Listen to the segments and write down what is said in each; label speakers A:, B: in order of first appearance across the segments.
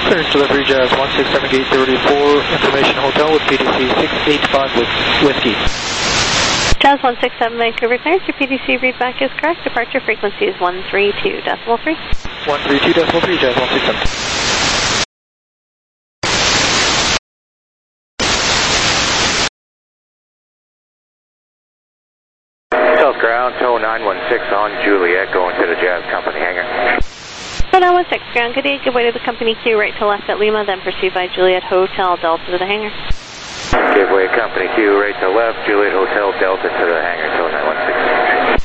A: Clearance delivery, Jazz 167 gate 34, information hotel with PDC 685 with Whiskey.
B: Jazz 167 Vancouver clearance, your PDC readback is correct. Departure frequency is 132.3.
A: 132.3, Jazz 167.
C: South ground, tow 916 on Juliet, going to the Jazz Company hangar.
B: 916, ground, good day, give way to the company Q, right to left at Lima, then proceed by Juliet Hotel Delta to the hangar.
C: Give way company Q, right to left, Juliet Hotel Delta to the hangar, tow 916.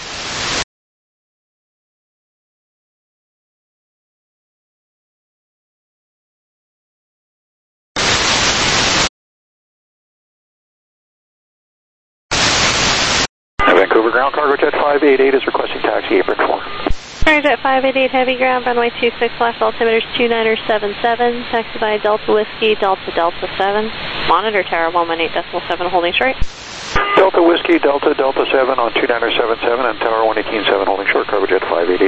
A: Vancouver ground, cargo jet 588 is requesting taxi apron 4.
B: Cargo jet 588 heavy ground, runway 26 left, altimeter 2977, taxi by Delta Whiskey, Delta 7. Monitor tower 118.7 holding short.
A: Delta Whiskey, Delta 7 on 2977 and tower 118.7 holding short, cargo jet 588.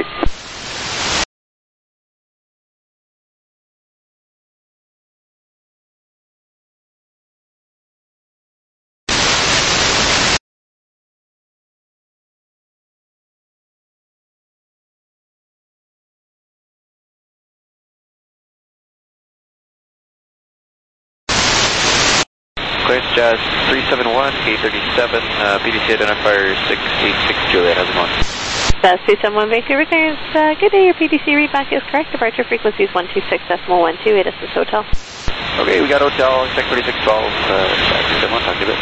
D: Clearance Jazz 371, gate 37, PDC identifier 686 Juliet, how's it going?
B: Jazz 371 Vancouver clearance, good day, your PDC readback is correct. Departure frequency is 126.12, ATIS hotel.
D: Okay, we got hotel, check 3612, Jazz 371, talk to you a bit.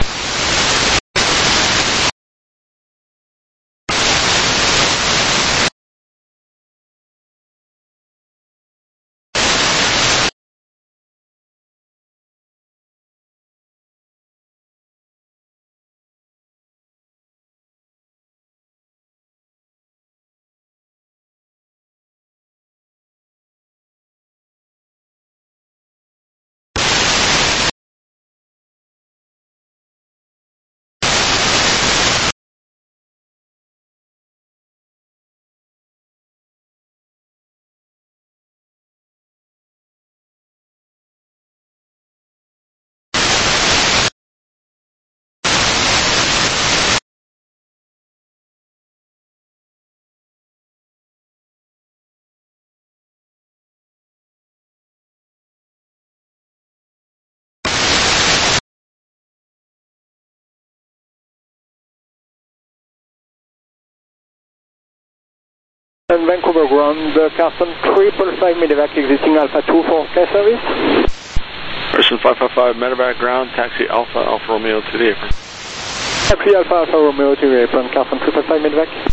A: And Vancouver ground, Carson 355 medevac exiting Alpha 2 for Sky service.
E: Person 555 medevac ground, taxi Alpha Romeo to the apron.
A: Taxi Alpha Romeo to the apron, Carson 355 medevac.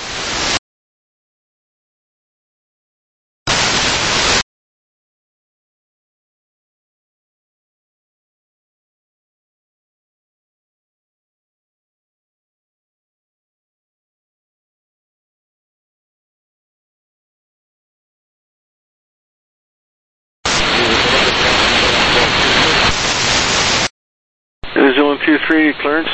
E: New Zealand 23 clearance.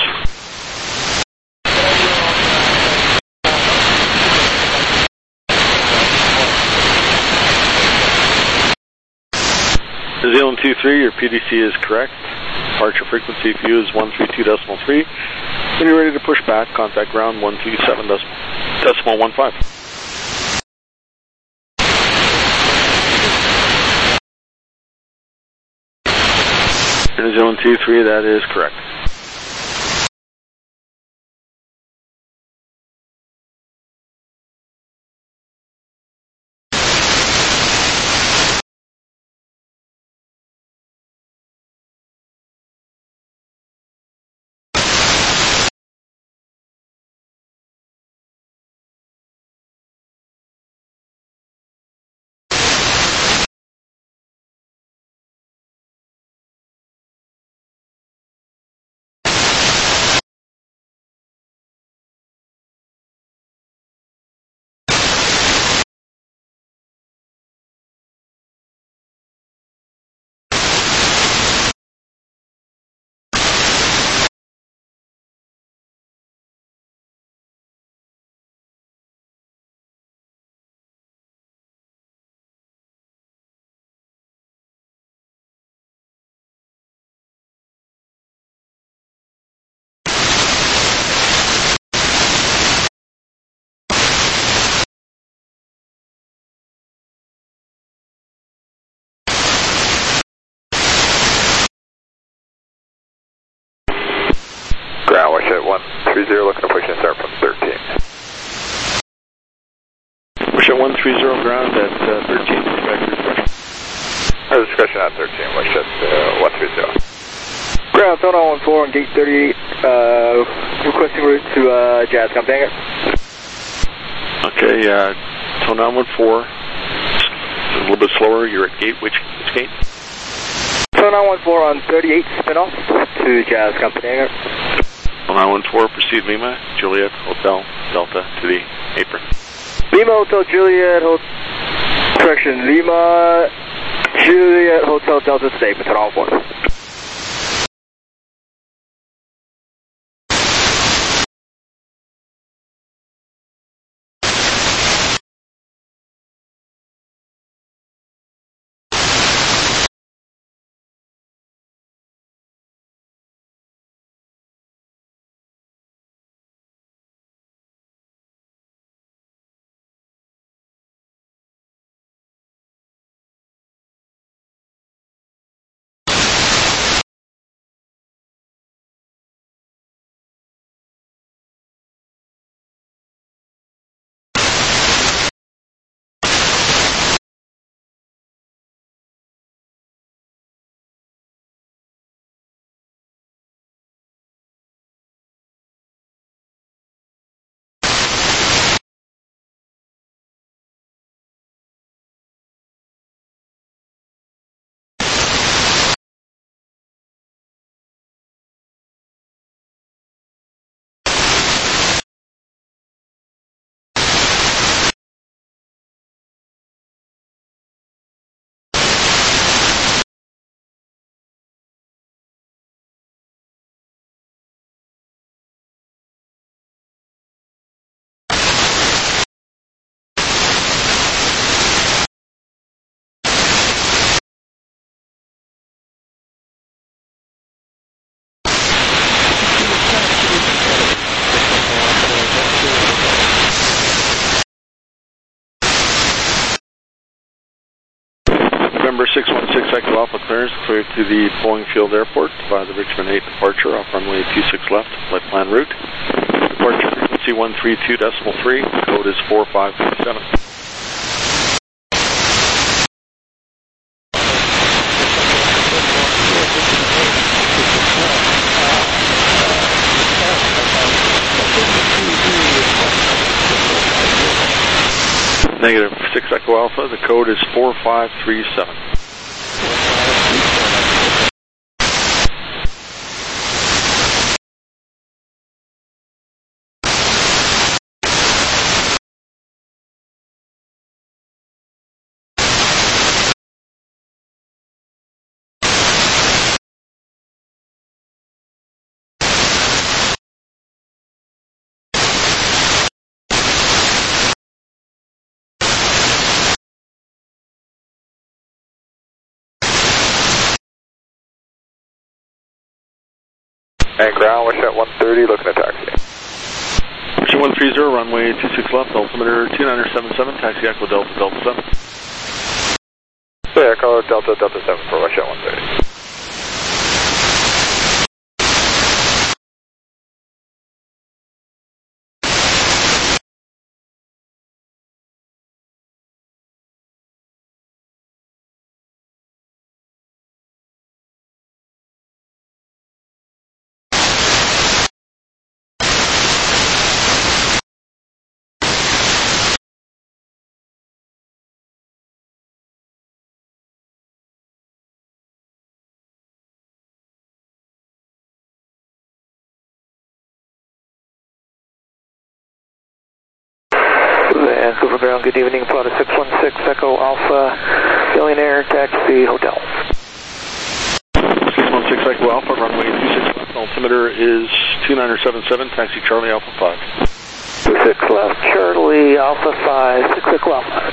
E: New Zealand 23, your PDC is correct. Departure frequency for you is 132.3. When you're ready to push back, contact ground 127.15. New Zealand 23, that is correct.
A: 130, looking to push and start from 13.
E: Push at 130 ground at 13.
A: Discussion at 13, push at 130.
F: Ground, Tono 14 on gate 38, requesting route to Jazz, come dang it.
E: Okay, Tono 14. A little bit slower, you're at gate, which gate?
F: Tono 14 on 38, spin off to Jazz, come dang it.
E: Tono 14, proceed Lima, Juliet, Hotel, Delta to the apron.
F: Lima, Hotel, Juliet, correction, Lima, Juliet, Hotel, Delta to the apron, Tono 14.
E: November 616 Echo Alpha clearance cleared to the Boeing Field Airport by the Richmond 8 departure off runway 26 left, flight plan route. Departure frequency 132.3, code is 4537. Negative 6 Echo Alpha, the code is 4537.
A: And ground, wish at 130, looking to taxi.
E: Wish at 130, runway 26 left, altimeter 2977, taxi Echo Delta, Delta 7.
A: Yeah, Echo Delta, Delta 7 for wish at 130.
F: Vancouver ground, good evening, Plata 616 Echo Alpha, Billionaire, taxi, hotel.
E: 616 Echo Alpha, runway 26 left, altimeter is 2977, taxi Charlie Alpha 5.
F: 26 left, Charlie Alpha 5, 6 Echo Alpha.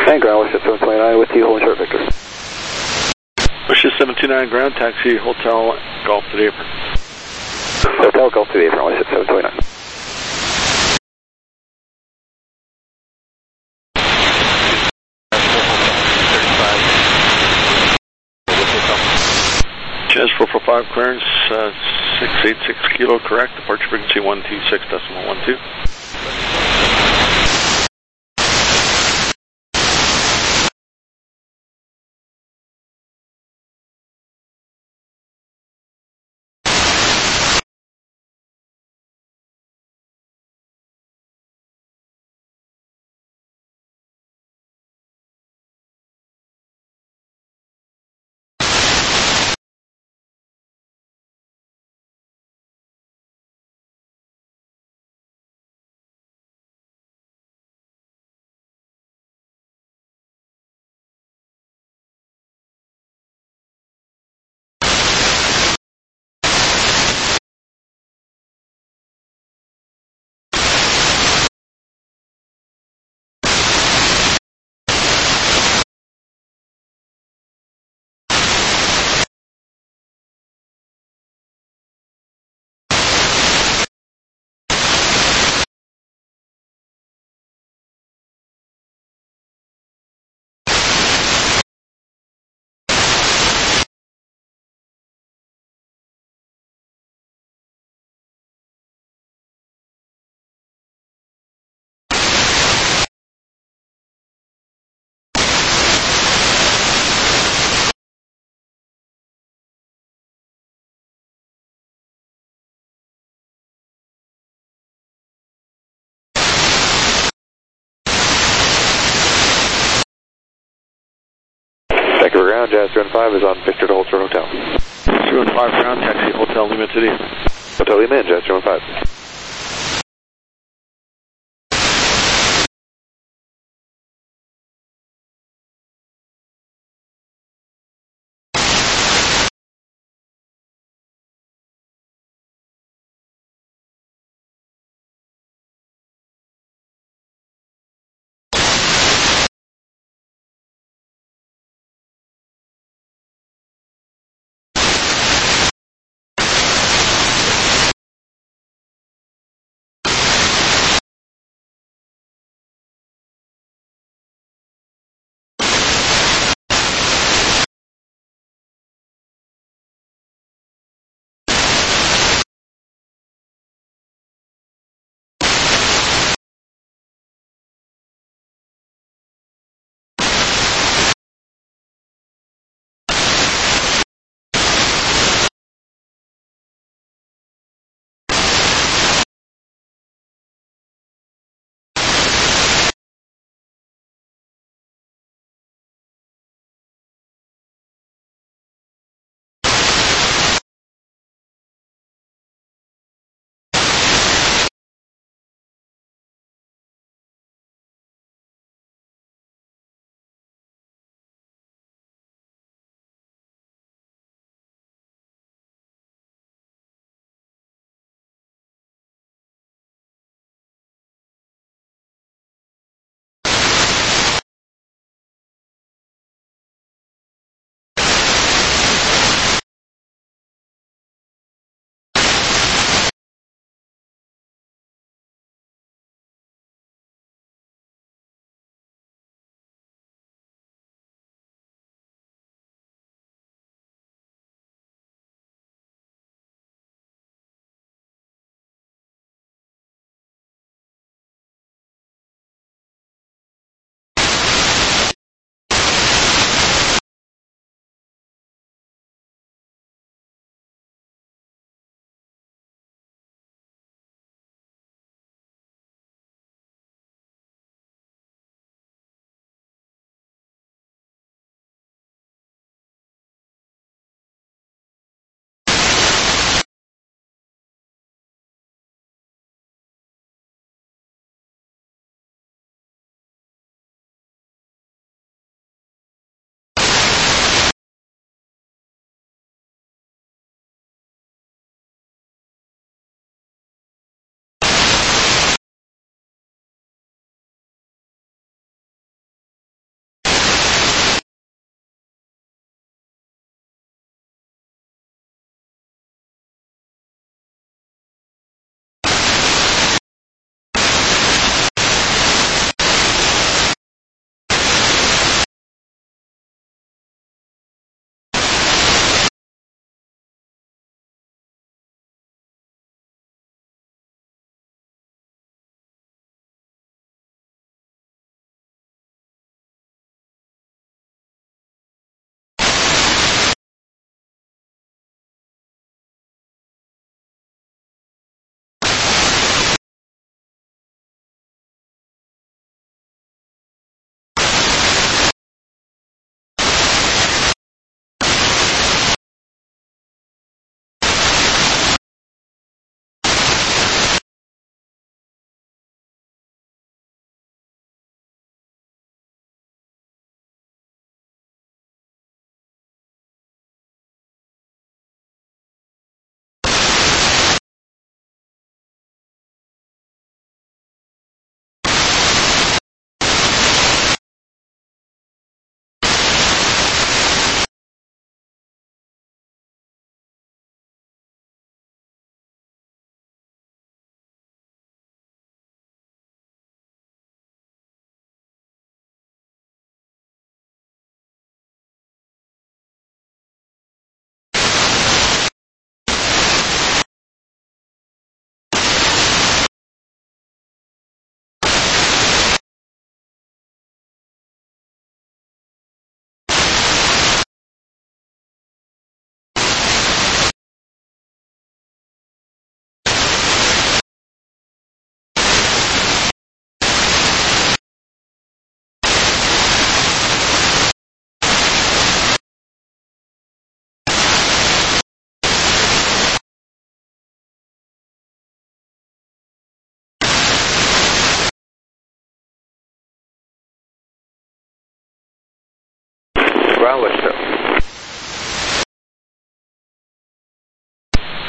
A: And ground, Wish 729 with you, holding short Victor.
E: Wishes 729 ground, taxi Hotel Golf to the apron.
A: Hotel Golf to the apron, Wish 729.
E: Jazz 445 clearance, 686 kilo correct, departure frequency 126.12.
A: Thank you for ground, Jazz 215 is on Victor to Holster Hotel.
E: 215 ground, taxi Hotel Lima to the apron.
A: Hotel Lima in, Jazz 215.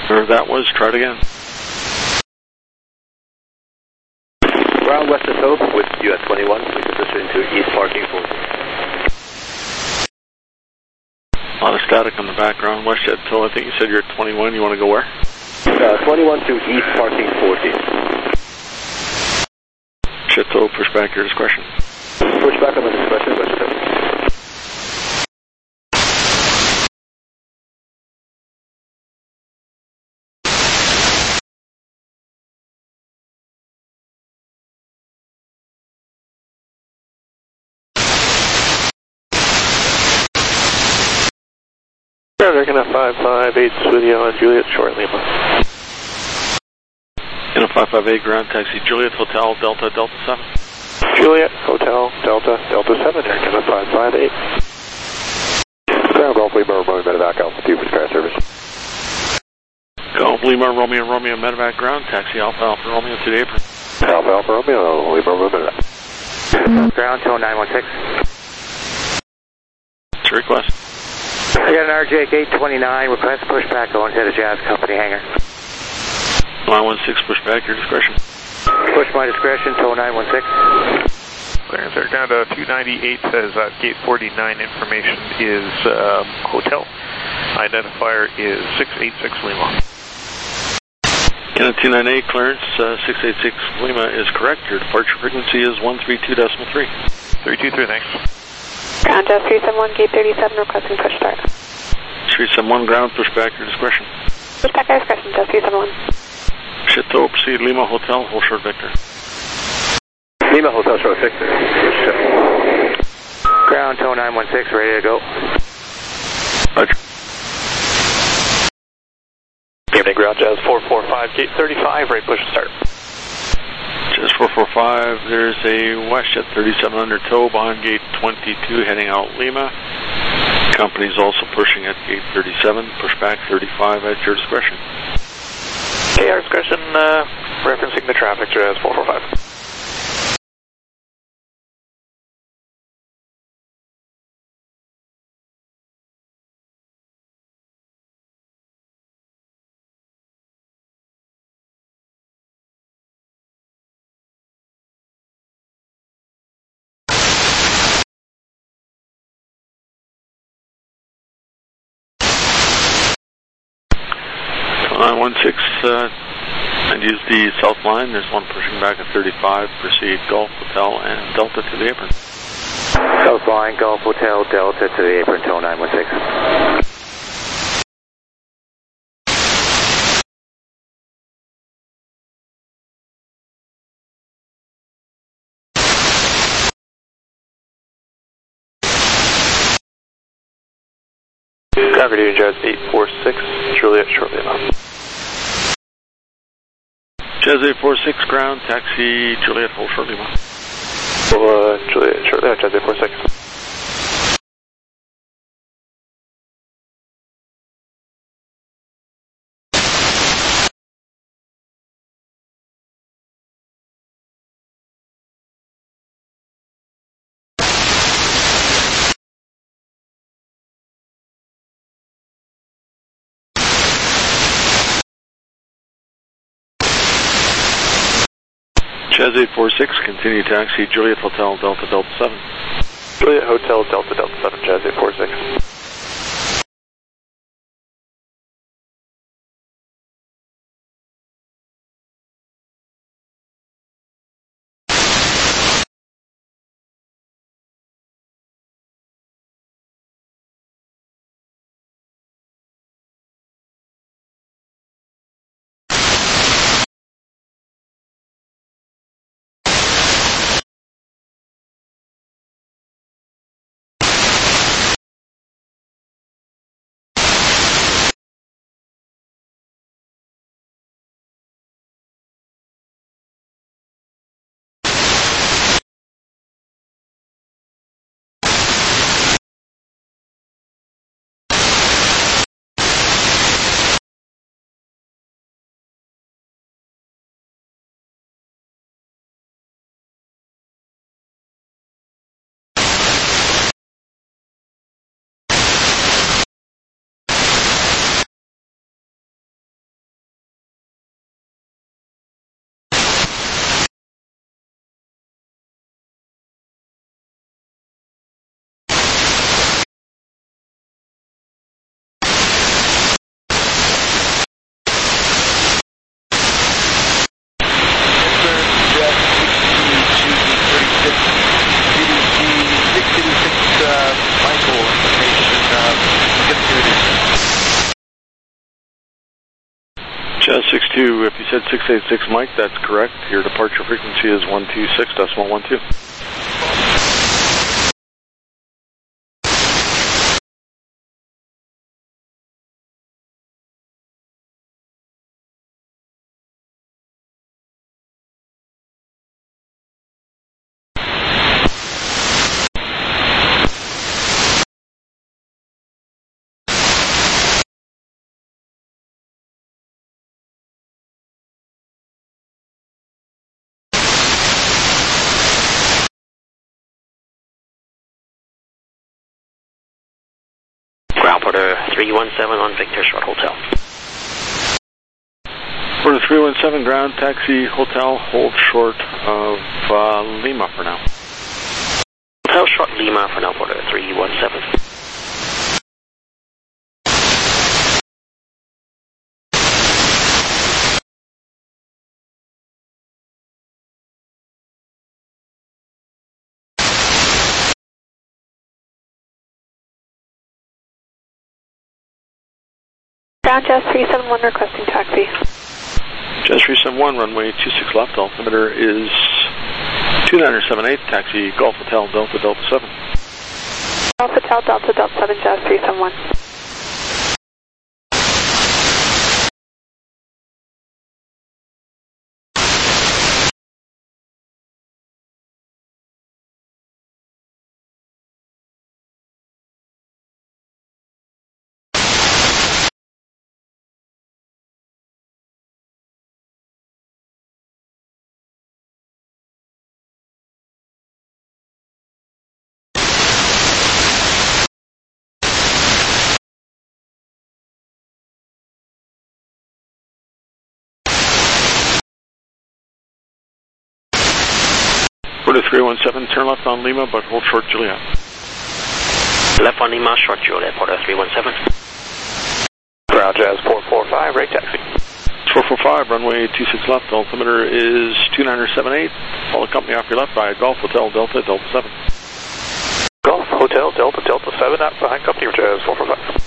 E: Wherever that was, try it again.
F: Ground west of Hope with US 21, please position to East Parking 40.
E: A lot of static in the background. WestJet Till, I think you said you're at 21. You want to go where?
F: 21 to East Parking 40.
E: Chateau, push back your discretion.
F: Push back on the discretion, WestJet.
A: They're going to 558 with you on Juliet, short Lima.
E: In a 558 ground taxi, Juliet Hotel, Delta, Delta 7.
A: Juliet, Hotel, Delta, Delta 7, they're going to 558. Ground Golf Lima, Romeo, Medevac, altitude for fast service.
E: Golf Lima, Romeo, Romeo, Medevac ground taxi, Alpha, Alpha, Romeo to the apron.
A: Alpha, Alpha, Romeo, Lima, Romeo, Medevac.
C: Ground tone 916.
E: It's a request.
C: I got an RJ 829, request pushback going to the Jazz Company hangar.
E: 916, push back your discretion.
C: Push my discretion, tone 916.
A: Clearance Air Canada 298 says gate 49 information is hotel. Identifier is 686 Lima.
E: Canada 298, clearance 686 Lima is correct. Your departure frequency is 132.3.
A: 323, thanks.
B: Ground Jazz 371, gate 37, requesting push start.
E: 371 ground, push back your discretion.
B: Push back our discretion, Jazz 371.
E: Chateau, proceed Lima Hotel, hold short Victor.
F: Lima Hotel, short Victor.
C: Ground tone 916, ready to go.
E: Roger.
A: Evening, Ground Jazz 445, gate 35, ready push start.
E: Jazz 445, there's a WestJet 3700 tow behind gate 22 heading out Lima. Company's also pushing at gate 37, push back 35 at your discretion.
A: Okay, our discretion, referencing the traffic, Jazz 445.
E: And use the south line. There's one pushing back at 35. Proceed Golf Hotel and Delta to the apron.
C: South line, Golf Hotel, Delta to the apron, tone 916.
A: Concord Jazz 846, Juliet, short Lima.
E: Jazz 846, ground, taxi, Juliet, hold short Lima.
A: Juliet, short Lima, Jazz 846.
E: Jazz 846, continue taxi, Juliet Hotel, Delta, Delta 7.
A: Juliet Hotel, Delta, Delta 7, Jazz 846.
E: Jazz 62, if you said 686 Mike, that's correct. Your departure frequency is 126.12.
G: Ground Porter 317 on Victor Short Hotel.
E: Porter 317, ground taxi hotel, hold short of Lima for now.
G: Hotel short Lima for now, Porter 317.
B: Ground Jazz 371 requesting taxi.
E: Jazz 371, runway 26 left, altimeter is 2978, taxi Golf Hotel Delta Delta 7.
B: Golf Hotel Delta Delta 7, Jazz 371.
E: Porter 317, turn left on Lima, but hold short Juliet.
G: Left on Lima, short Juliet, Porter 317.
A: Ground Jazz 445, rate taxi.
E: 445, runway 26 left, altimeter is 2978. Follow company off your left by Golf Hotel Delta Delta 7.
A: Golf Hotel Delta Delta 7, out behind company Jazz 445.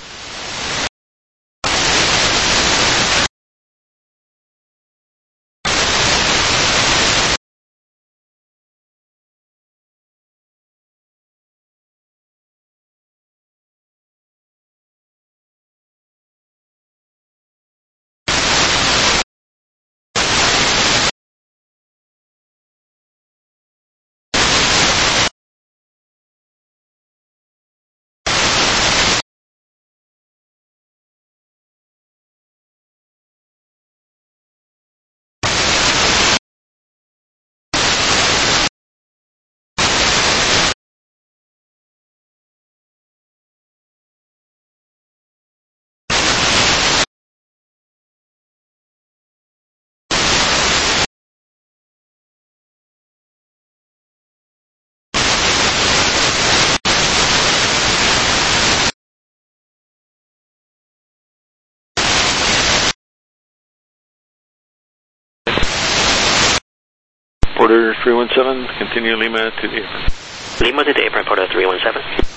E: Porter 317, continue Lima to the apron.
G: Lima to the apron, Porter 317.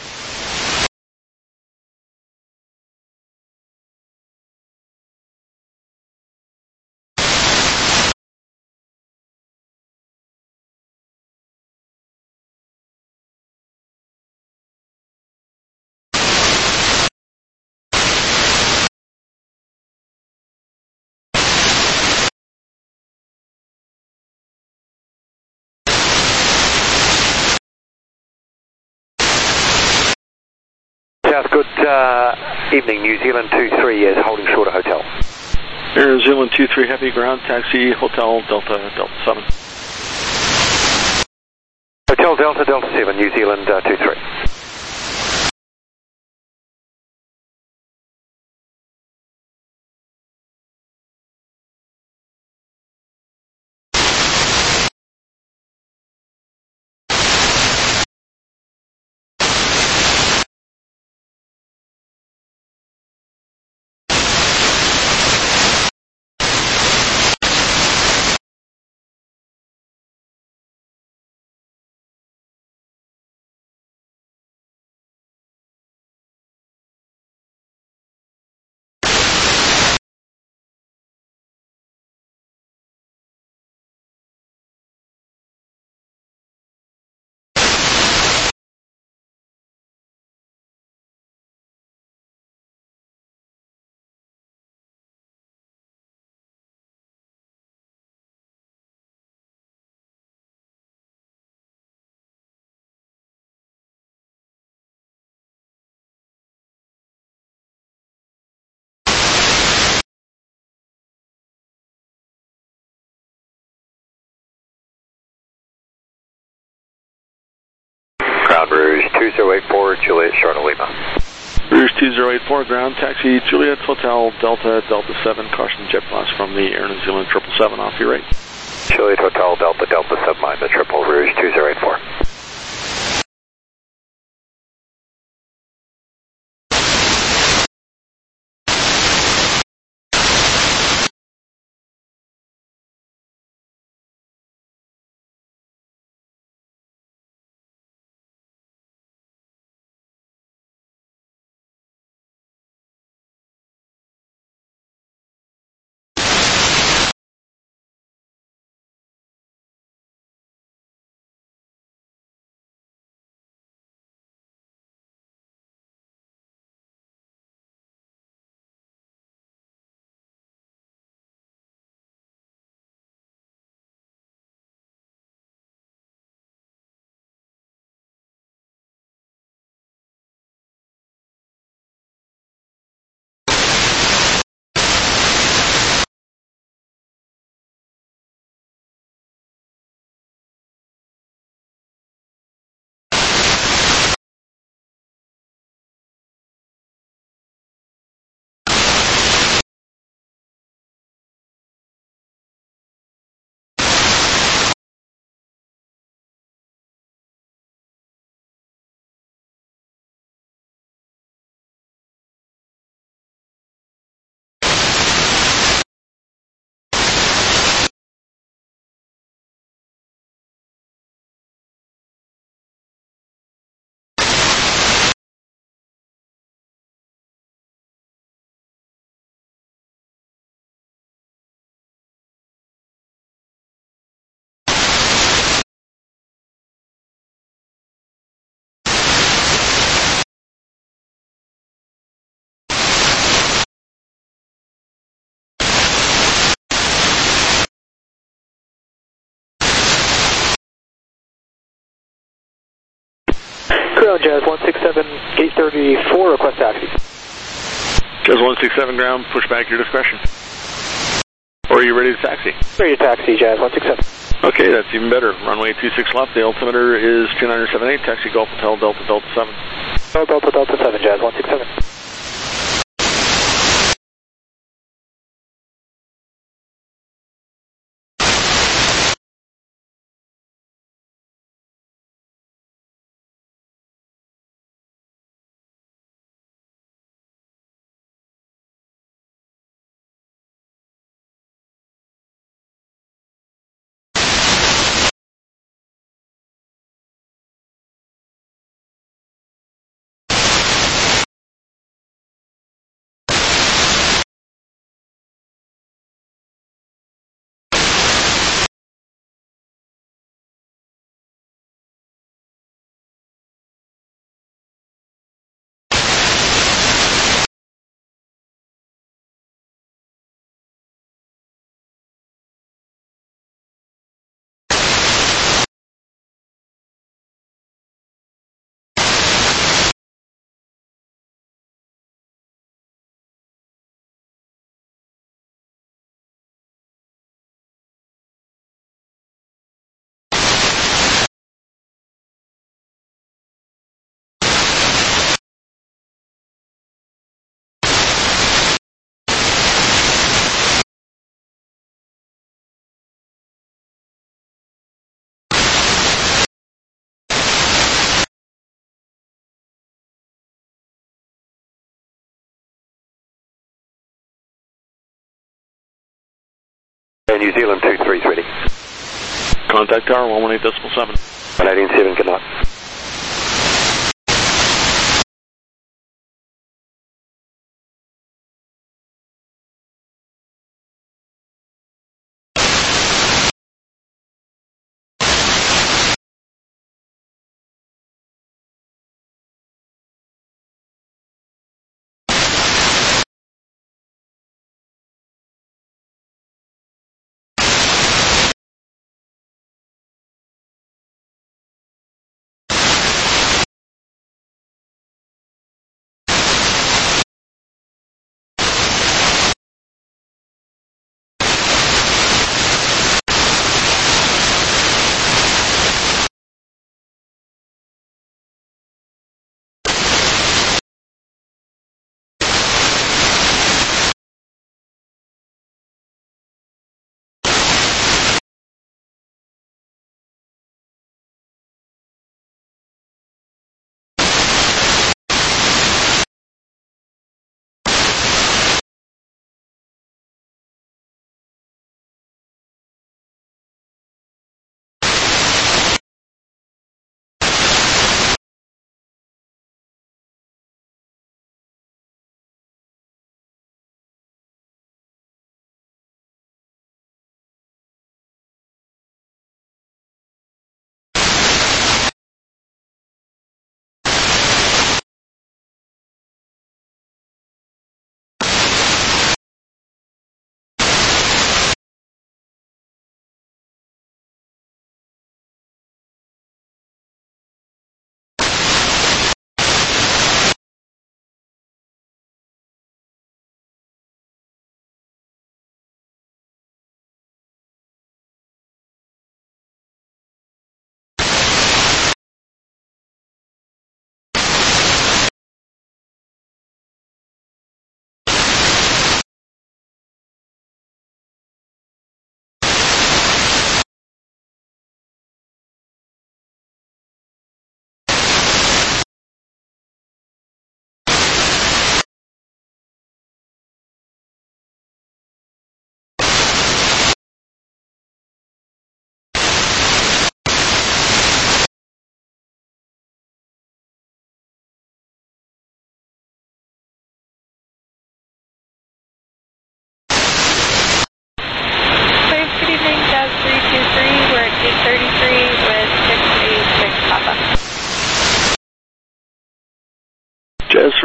C: Good evening, New Zealand 23 is holding short of hotel.
E: New Zealand 23 heavy, ground taxi hotel Delta Delta 7.
C: Hotel Delta Delta 7, New Zealand 23. Rouge 2084, Juliet Charlotte Lima.
E: Rouge 2084, ground taxi Juliet Hotel Delta Delta 7, caution jet blast from the Air New Zealand 777 off your right.
C: Juliet Hotel Delta Delta 7, mind the triple Rouge 2084.
F: Ground Jazz 167, gate 34, request taxi.
E: Jazz 167, ground, push back your discretion. Or are you ready to taxi?
F: Ready to taxi, Jazz 167.
E: Okay, that's even better. Runway 26 left, the altimeter is 2978, taxi Gulf Hotel Delta Delta 7.
F: Delta Delta 7, Jazz 167.
C: New Zealand 23 ready.
E: Contact tower 118.7.
C: 187, good night.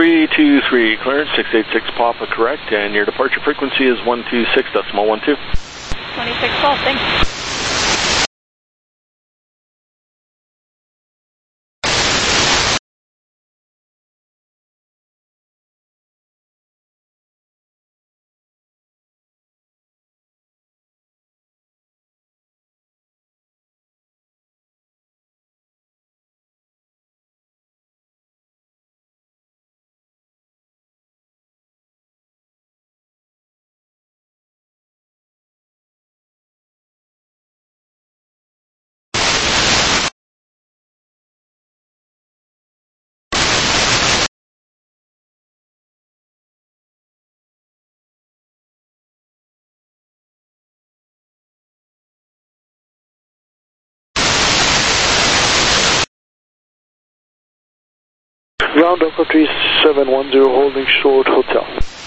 E: 323, clearance, 686 Papa, correct, and your departure frequency is 126.12.
H: 2612, thanks.
E: Ground Encore 3710, holding short hotel.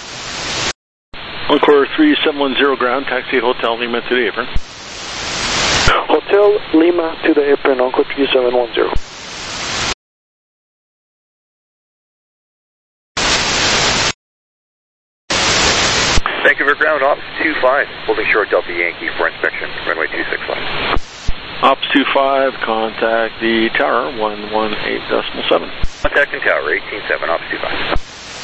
E: Encore 3710 ground, taxi Hotel Lima to the apron. Hotel Lima to the apron, Encore 3710.
C: Vancouver ground, Ops 25, holding short Delta Yankee for inspection, runway 26 left.
E: Ops 25, contact the tower, 118.7.
C: Contacting tower, 187, Ops 25.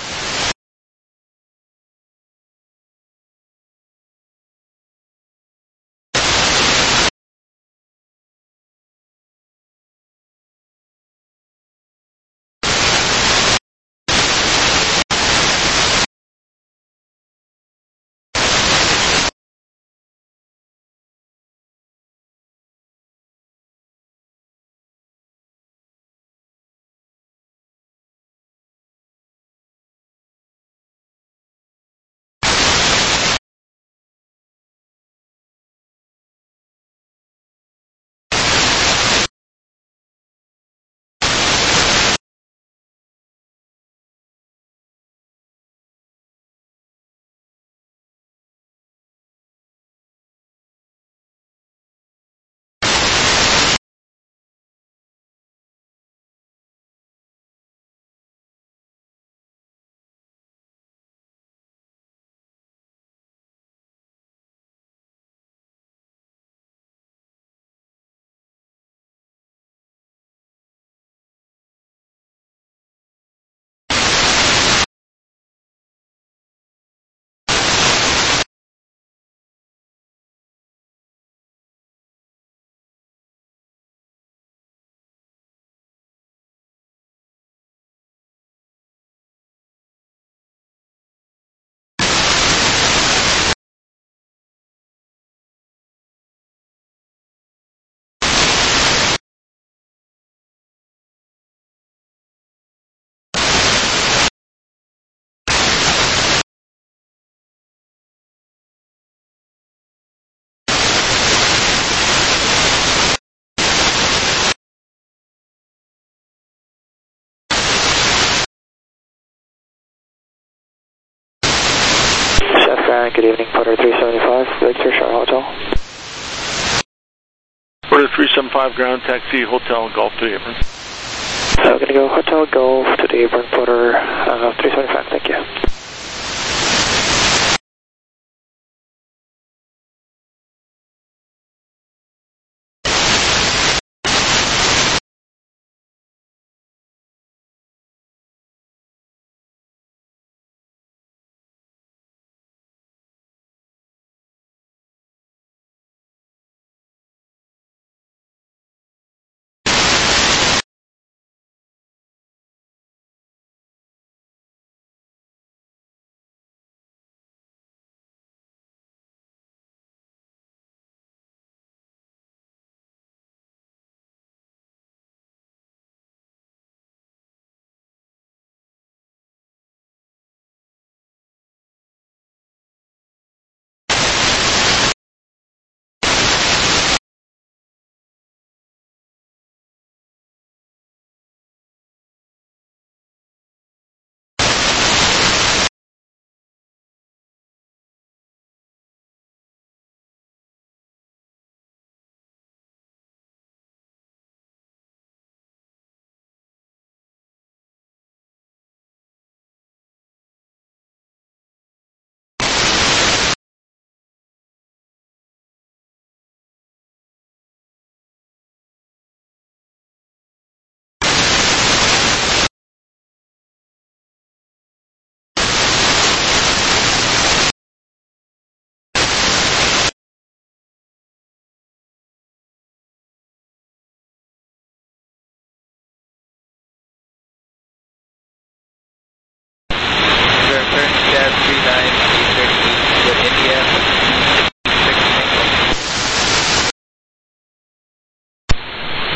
F: Good evening, Porter 375, Victor Charlotte Hotel.
E: Porter 375 ground, taxi Hotel Golf to the apron.
F: So we're going to go Hotel Golf to the apron, Porter 375, thank you.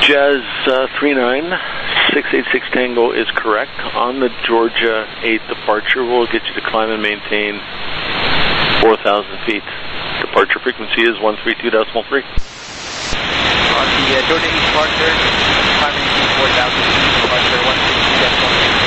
E: Jazz 39686 Tango is correct. On the Georgia 8 departure, we'll get you to climb and maintain 4,000 feet. Departure frequency is 132.3.
D: On the Georgia 8 departure, climbing 4,000 feet, departure 132.3.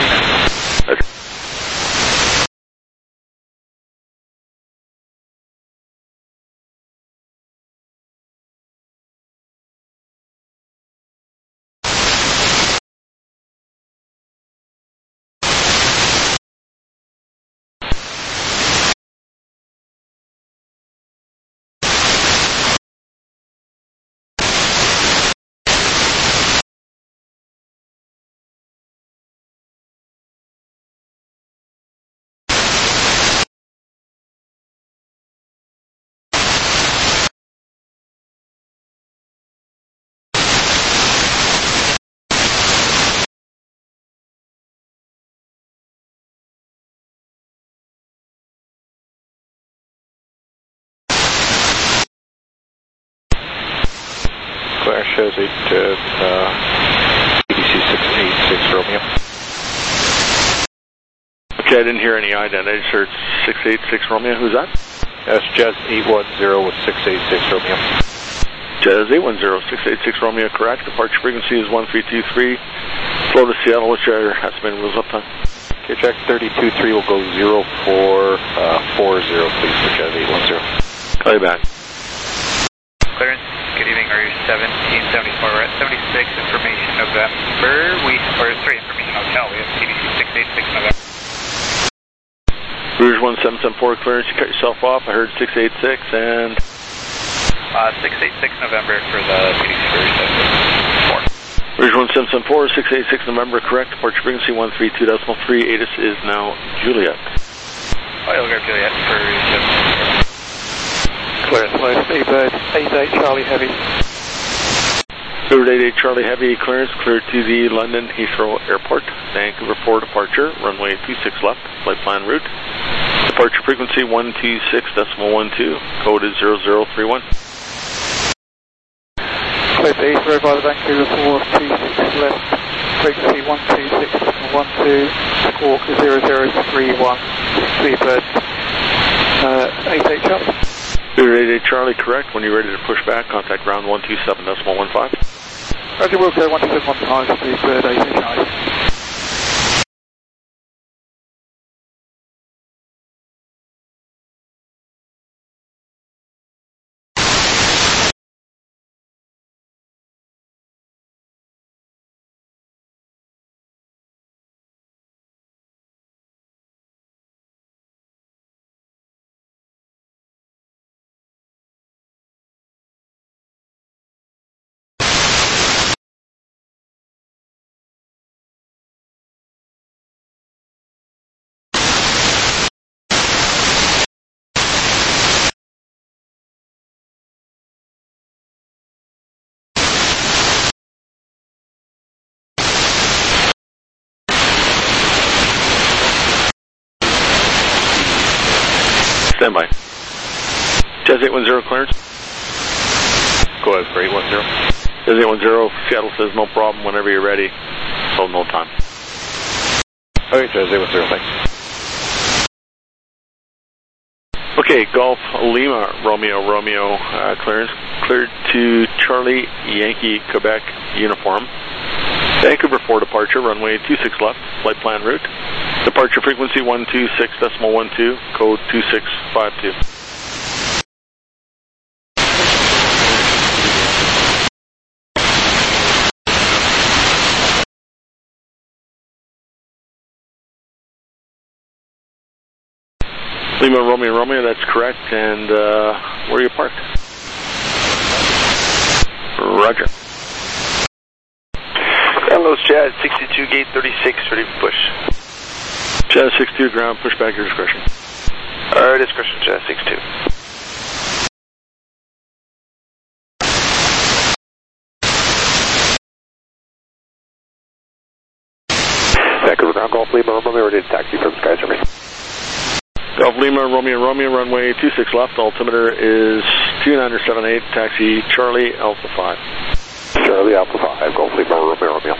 A: Claire shows 8 BBC 686 Romeo.
E: Okay, I didn't hear any ident. I just heard 686 Romeo. Who's that?
A: That's Jazz 810 with 686 Romeo.
E: Jazz 810, 686 Romeo, correct. Departure frequency is 1323. Flow to Seattle, what's your estimated wheels up time?
A: Okay, check 323 will go 0440, please, for Jazz 810.
E: Call you back.
D: Clearance, good evening, R1774, we're at 76, information November, information hotel, we have CDC 686 November.
E: Rouge 1774, clearance, you cut yourself off, I heard 686, and...
D: 686 November for the CDC for 4.
E: Rouge 1774, 686 November, correct, departure frequency 132.3, ATIS is now Juliet.
D: Telegraph Juliet for
I: Clearance, Seabird 88 Charlie Heavy.
E: Seabird 88 Charlie Heavy, clearance cleared to the London Heathrow Airport. Vancouver for departure, runway 26 left, flight plan route. Departure frequency 126.12, code is 0031.
I: Cleared to Heathrow by the Vancouver 426 left, frequency 126.12, squawk 0031, Seabird 88 Charlie.
E: Seabird 88 Charlie, correct. When you're ready to push back, contact ground 127.15.
I: Roger, we'll go 127.15, Seabird 88 Charlie.
E: Stand by. Jazz 810 clearance.
A: Go ahead for 810.
E: Jazz 810, Seattle says no problem whenever you're ready. So no time.
A: Okay, Jazz 810, thanks.
E: Okay, Golf Lima Romeo clearance cleared to Charlie Yankee Quebec uniform. Vancouver for departure, runway 26 left, flight plan route. Departure frequency 126.12, code 2652. Lima Romeo, that's correct, and where are you parked? Roger.
C: Hello, Jazz 62, gate 36, ready for push.
E: Jazz 62, ground, push back, your discretion.
C: Alright, discretion, Jazz 62. Vancouver ground, Golf Lima Romeo, ready to taxi from SkyService.
E: Golf Lima Romeo, runway 26 left, altimeter is 2978, taxi Charlie Alpha 5.
C: Charlie Charlie Alpha 5, Golf Lima Romeo Romeo.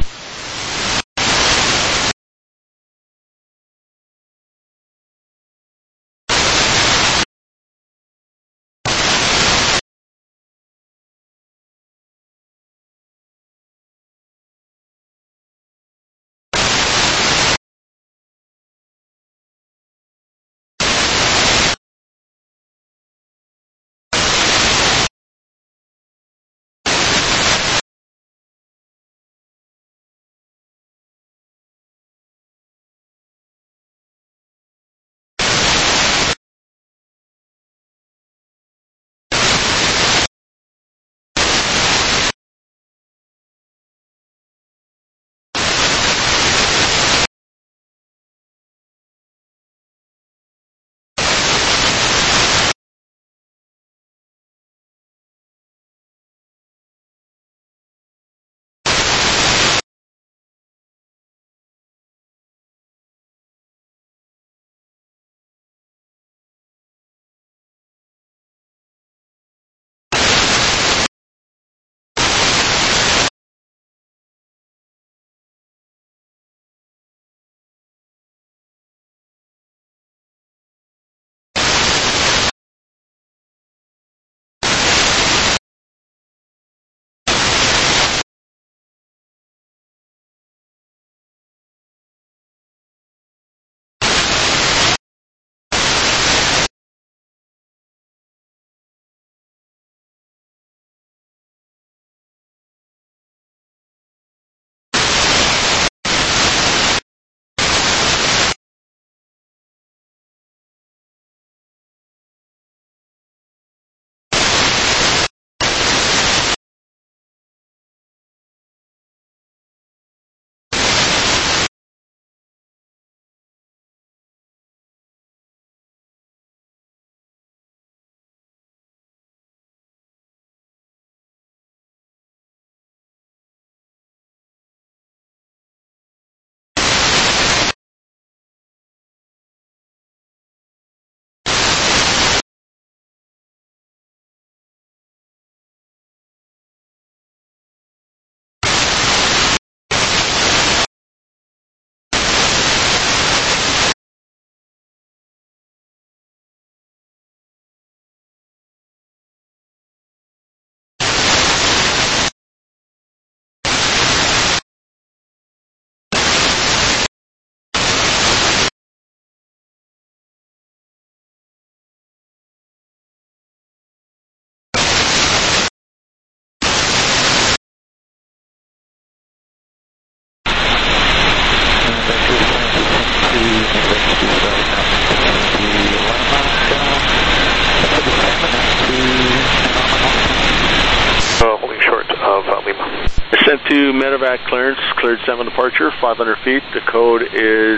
E: To medevac clearance, cleared 7 departure, 500 feet. The code is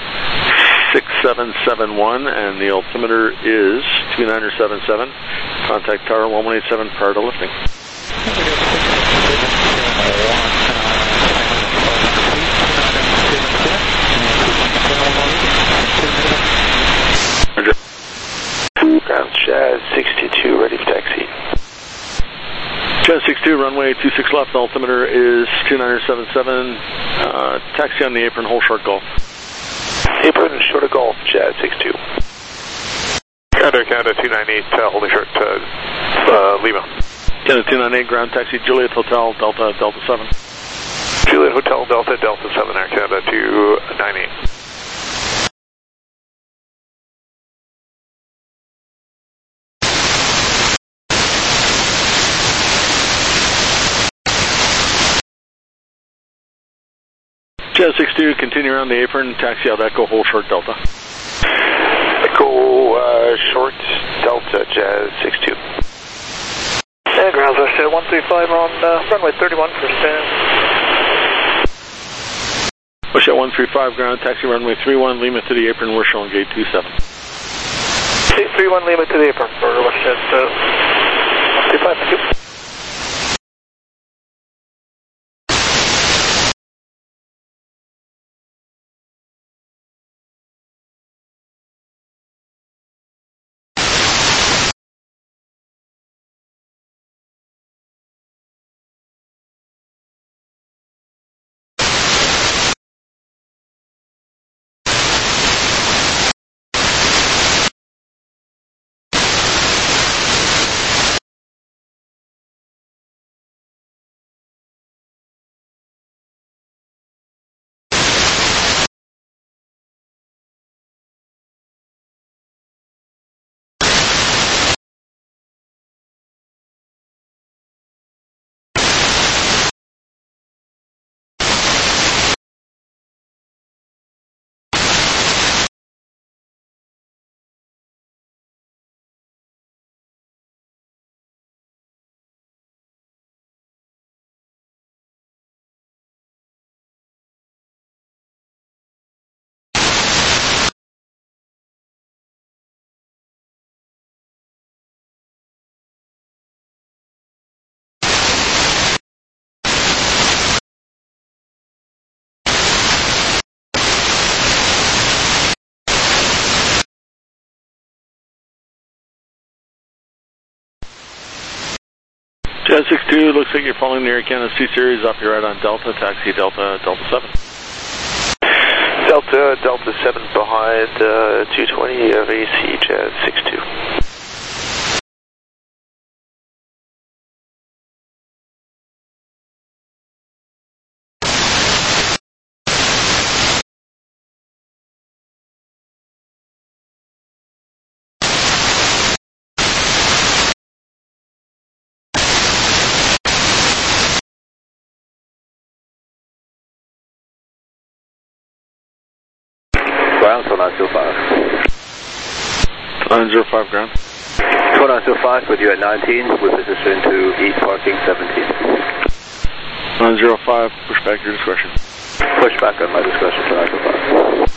E: 6771 and the altimeter is 2977. Contact tower 1187 prior to lifting.
C: Ground Jazz 62, ready for taxi.
E: Jazz 62, runway 26 left, altimeter is 2977, taxi on the apron, hold short golf.
C: Apron, short of golf, Jazz 62.
A: Canada 298, holding short to Lima.
E: Canada 298, ground taxi, Juliet Hotel, Delta, Delta 7.
A: Juliet Hotel, Delta, Delta 7, Air Canada 298.
E: Jazz 62, continue around the apron, taxi out Echo, hold short Delta.
C: Echo, short Delta, Jazz 62.
I: And ground, I said 135 on runway 31 for stand.
E: Push at 135, ground, taxi runway 31, Lima to the apron, we're showing gate 27.
I: 31 Lima to the apron for what's that, 135,
E: Jazz 62, looks like you're following the Air Canada C Series up here right on Delta, taxi Delta 7.
J: Delta 7 behind 220, VC Jazz 62.
C: Ground, 2905.
E: 905 ground.
C: 2905 with you at 19, with position to east parking 17.
E: 905, push back your discretion.
C: Push back on my discretion, 2905.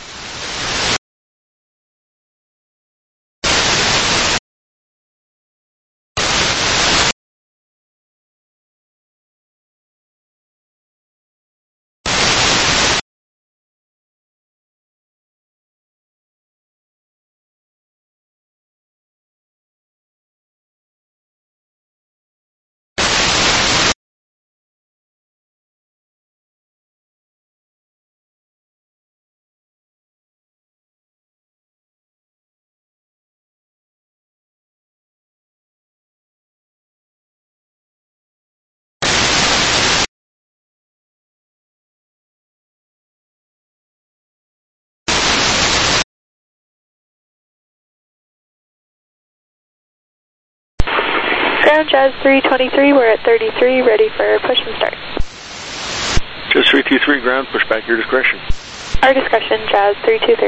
H: Ground Jazz 323, we're at 33, ready for push and start.
E: Jazz 323 ground, push back your discretion.
H: Our discretion, Jazz 323.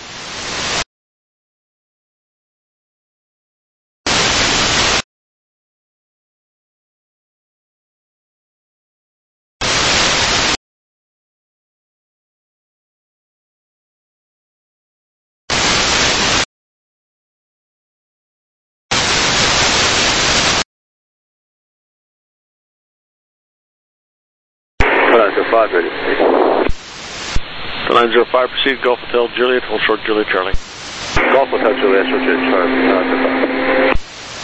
C: Ready.
E: 905, proceed Golf Hotel Juliet, hold short Juliet Charlie.
C: Golf Hotel Juliet, hold short Charlie. 905.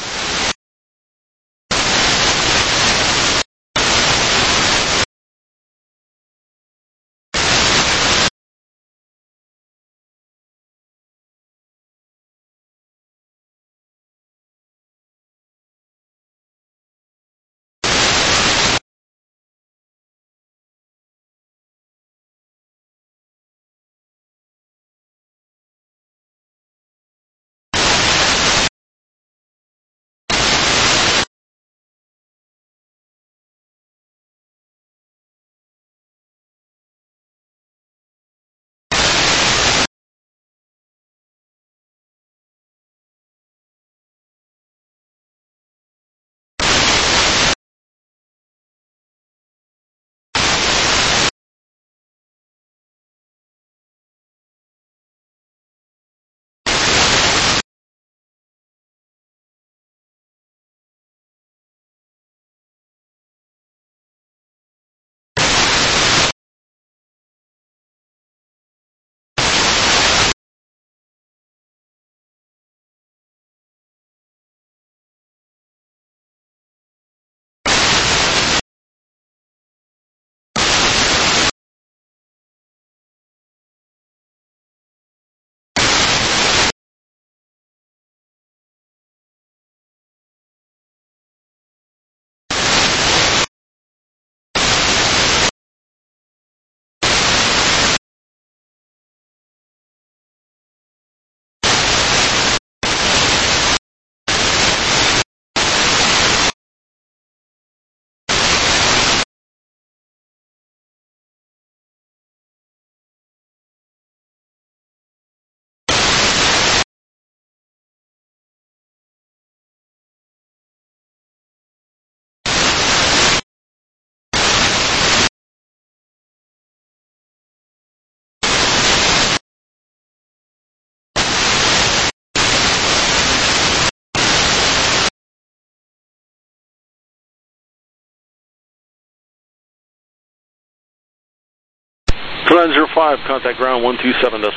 E: So 905, contact ground 127.15.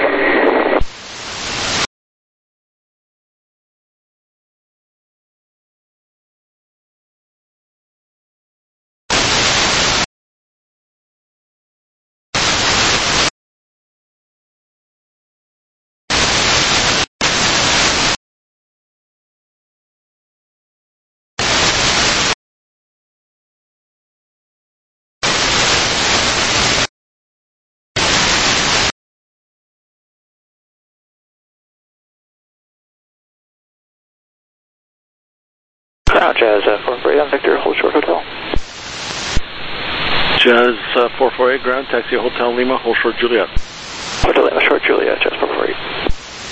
C: 127.15.
I: out Jazz 448 on Victor, hold short hotel.
E: Jazz 448 ground, taxi Hotel Lima, hold short Juliet.
I: Hotel Lima, short Juliet, Jazz 448.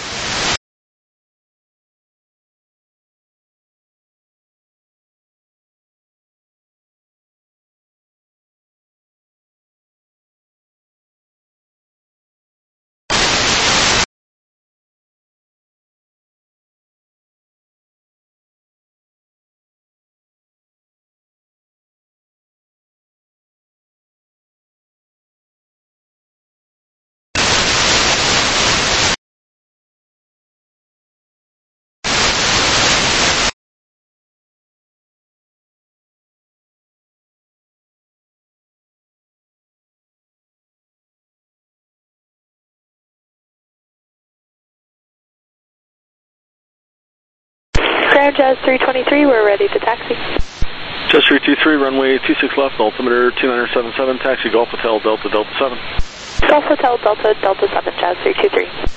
H: Ground Jazz 323, we're ready to taxi.
E: Jazz 323, runway 26 left, altimeter 2977, taxi Golf Hotel Delta Delta 7.
H: Golf Hotel Delta Delta 7, Jazz 323.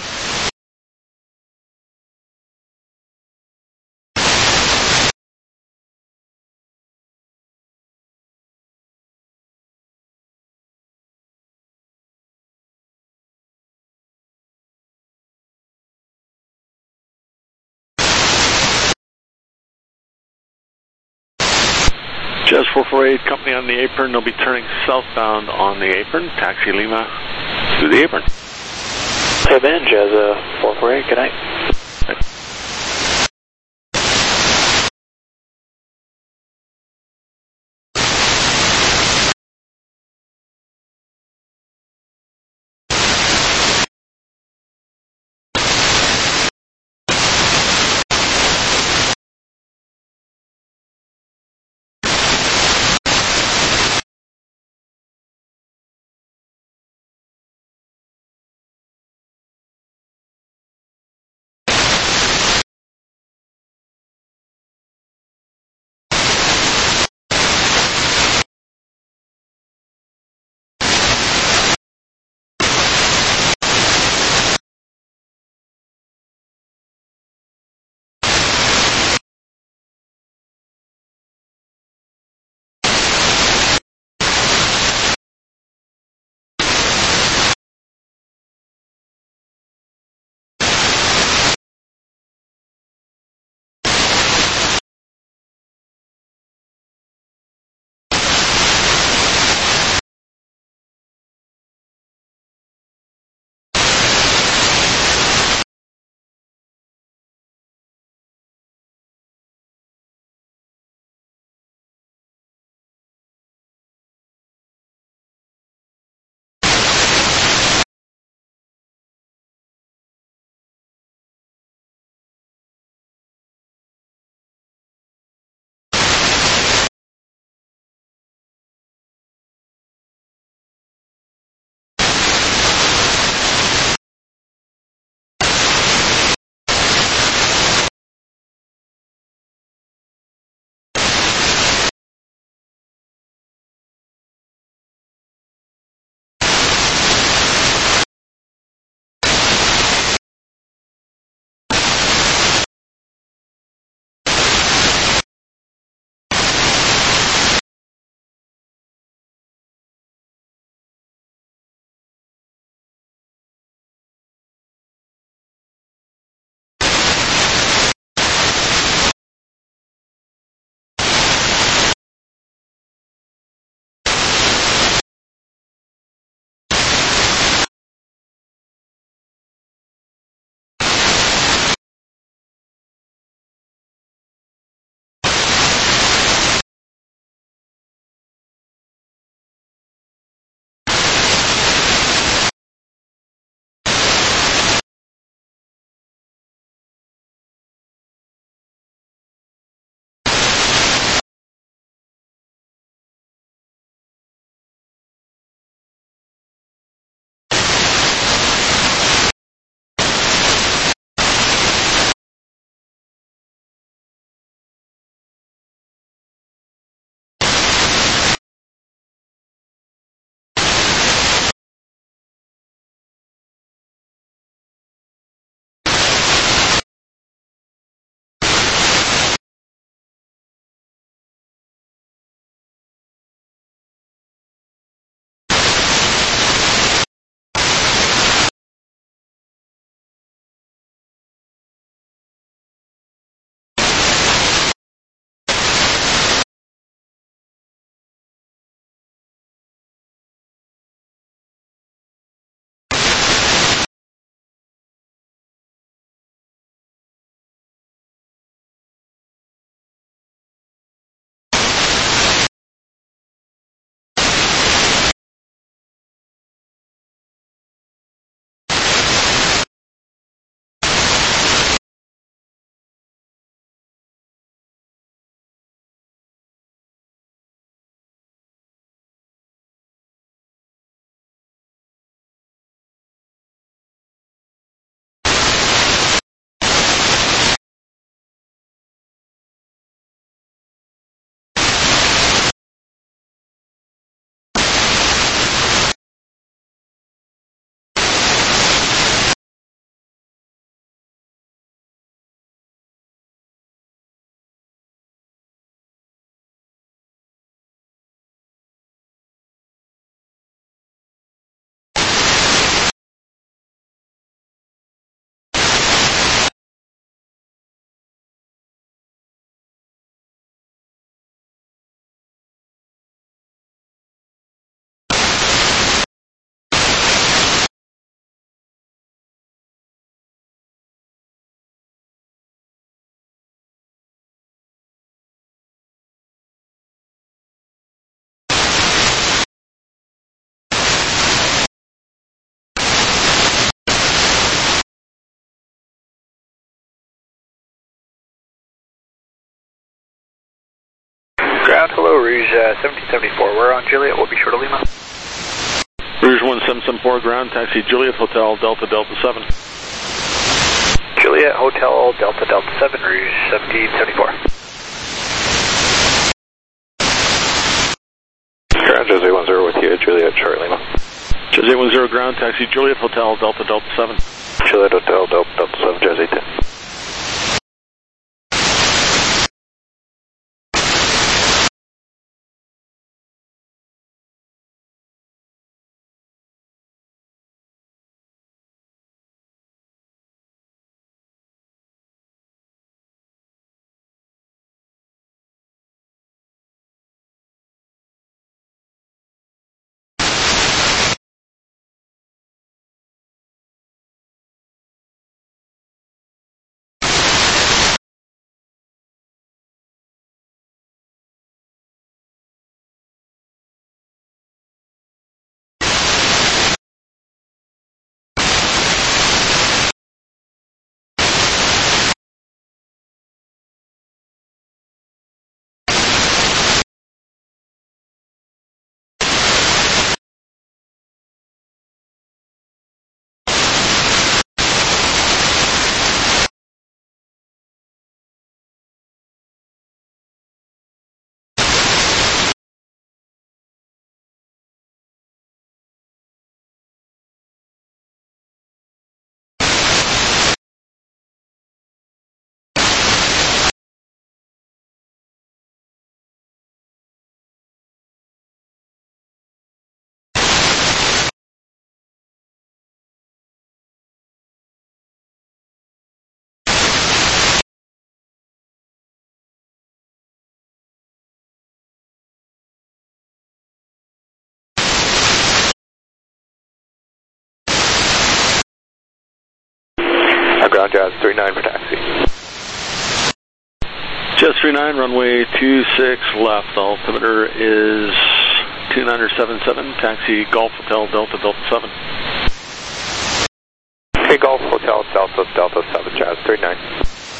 E: Jazz 448, company on the apron. They'll be turning southbound on the apron. Taxi Lima to the apron.
I: Hey Ben, Jazz 448, good night. ground, hello, Rouge 1774. We're on Juliet, we'll be short of Lima.
E: Rouge 1774 ground, taxi Juliet Hotel Delta Delta 7.
I: Juliet Hotel Delta Delta 7, Rouge 1774.
J: Ground, Jose 10 with you, Juliet, Charlie Lima.
E: Jose 10 ground, taxi Juliet Hotel Delta Delta 7.
J: Juliet Hotel Delta Delta 7, Jose 10. Ground Jazz 39 for taxi.
E: Jazz 39, runway 26 left. Altimeter is 2977. Taxi Golf Hotel Delta Delta 7.
J: Okay, Golf Hotel Delta Delta 7, Jazz 39.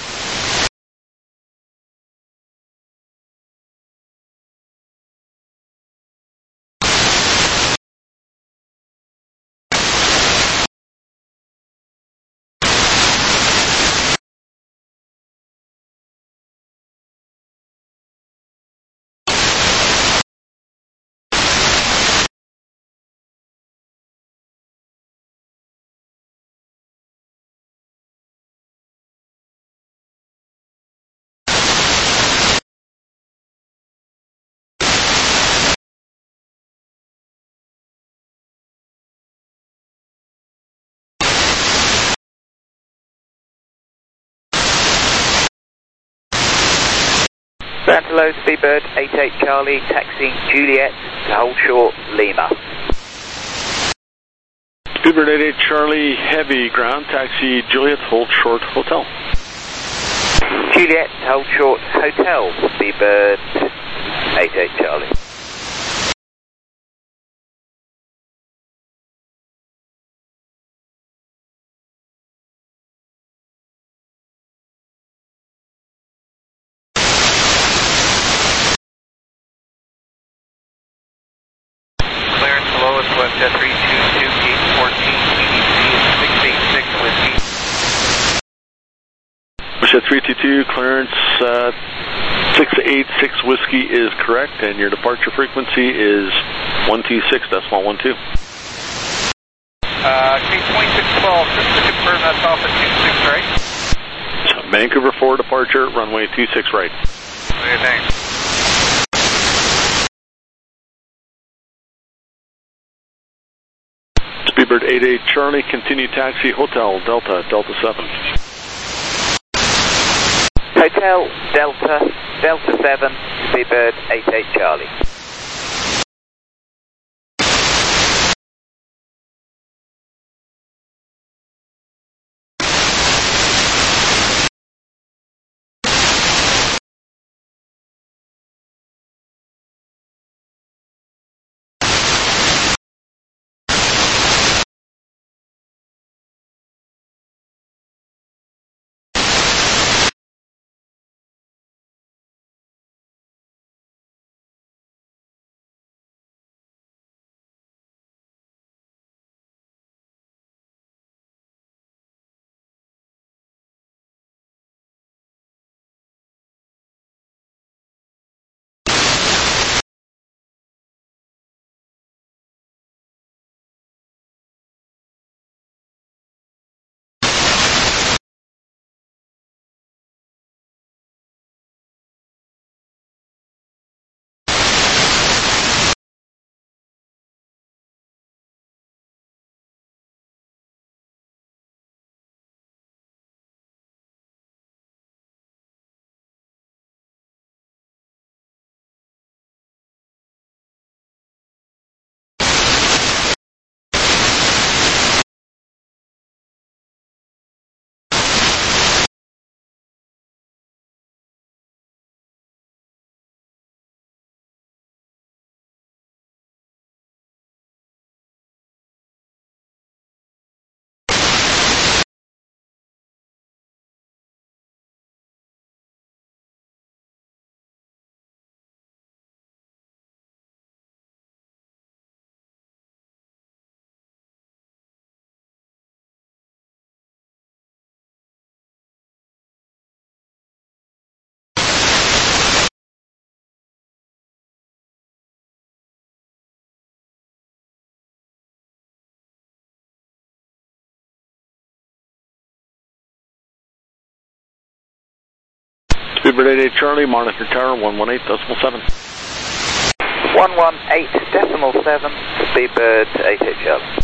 K: Santalo, Speedbird 88 Charlie, taxiing Juliet to hold short Lima.
E: Speedbird 88 Charlie, heavy ground, taxi Juliet, hold short hotel.
K: Juliet, hold short hotel, Speedbird 88 Charlie.
D: Clearance below is West Jet 322, gate 14, EDC is 686 Whiskey.
E: West Jet 322, clearance 686 Whiskey is correct, and your departure frequency is 126.12.
D: Gate 2612, just to confirm that's off at 26 right?
E: Vancouver 4 departure, runway 26 right.
D: Okay, thanks.
E: Speedbird 88 Charlie, continue taxi Hotel Delta Delta 7.
K: Hotel Delta Delta 7, Speedbird 88 Charlie.
E: Speedbird 88 Charlie, monitor tower 118.7.
K: 118.7, Speedbird 88 Charlie.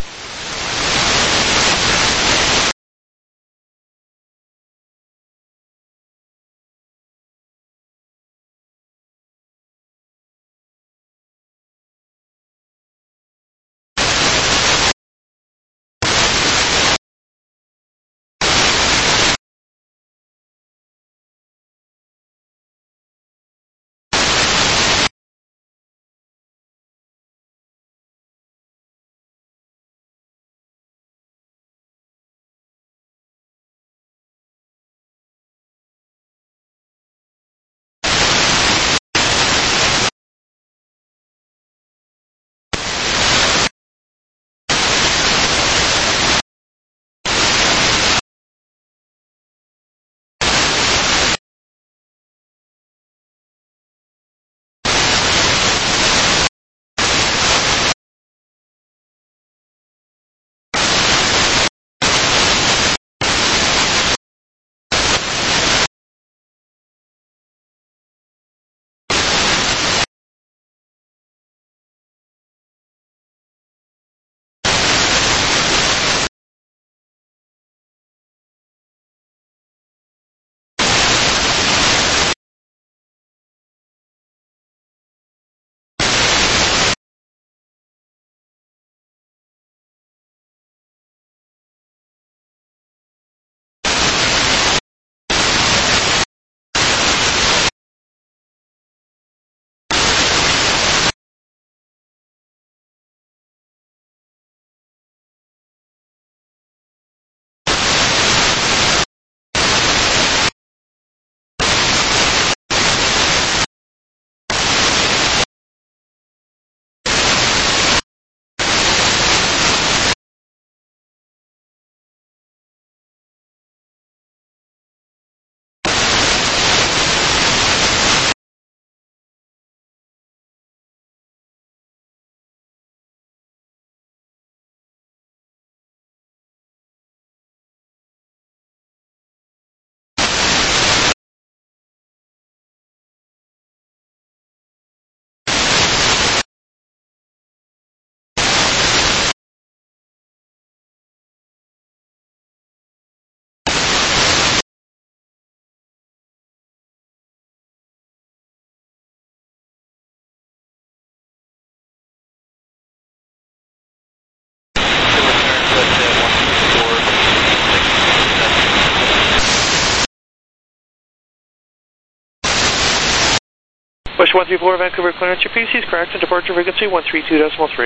L: Bush 134, Vancouver clearance, your PC is correct, and departure frequency 132.3.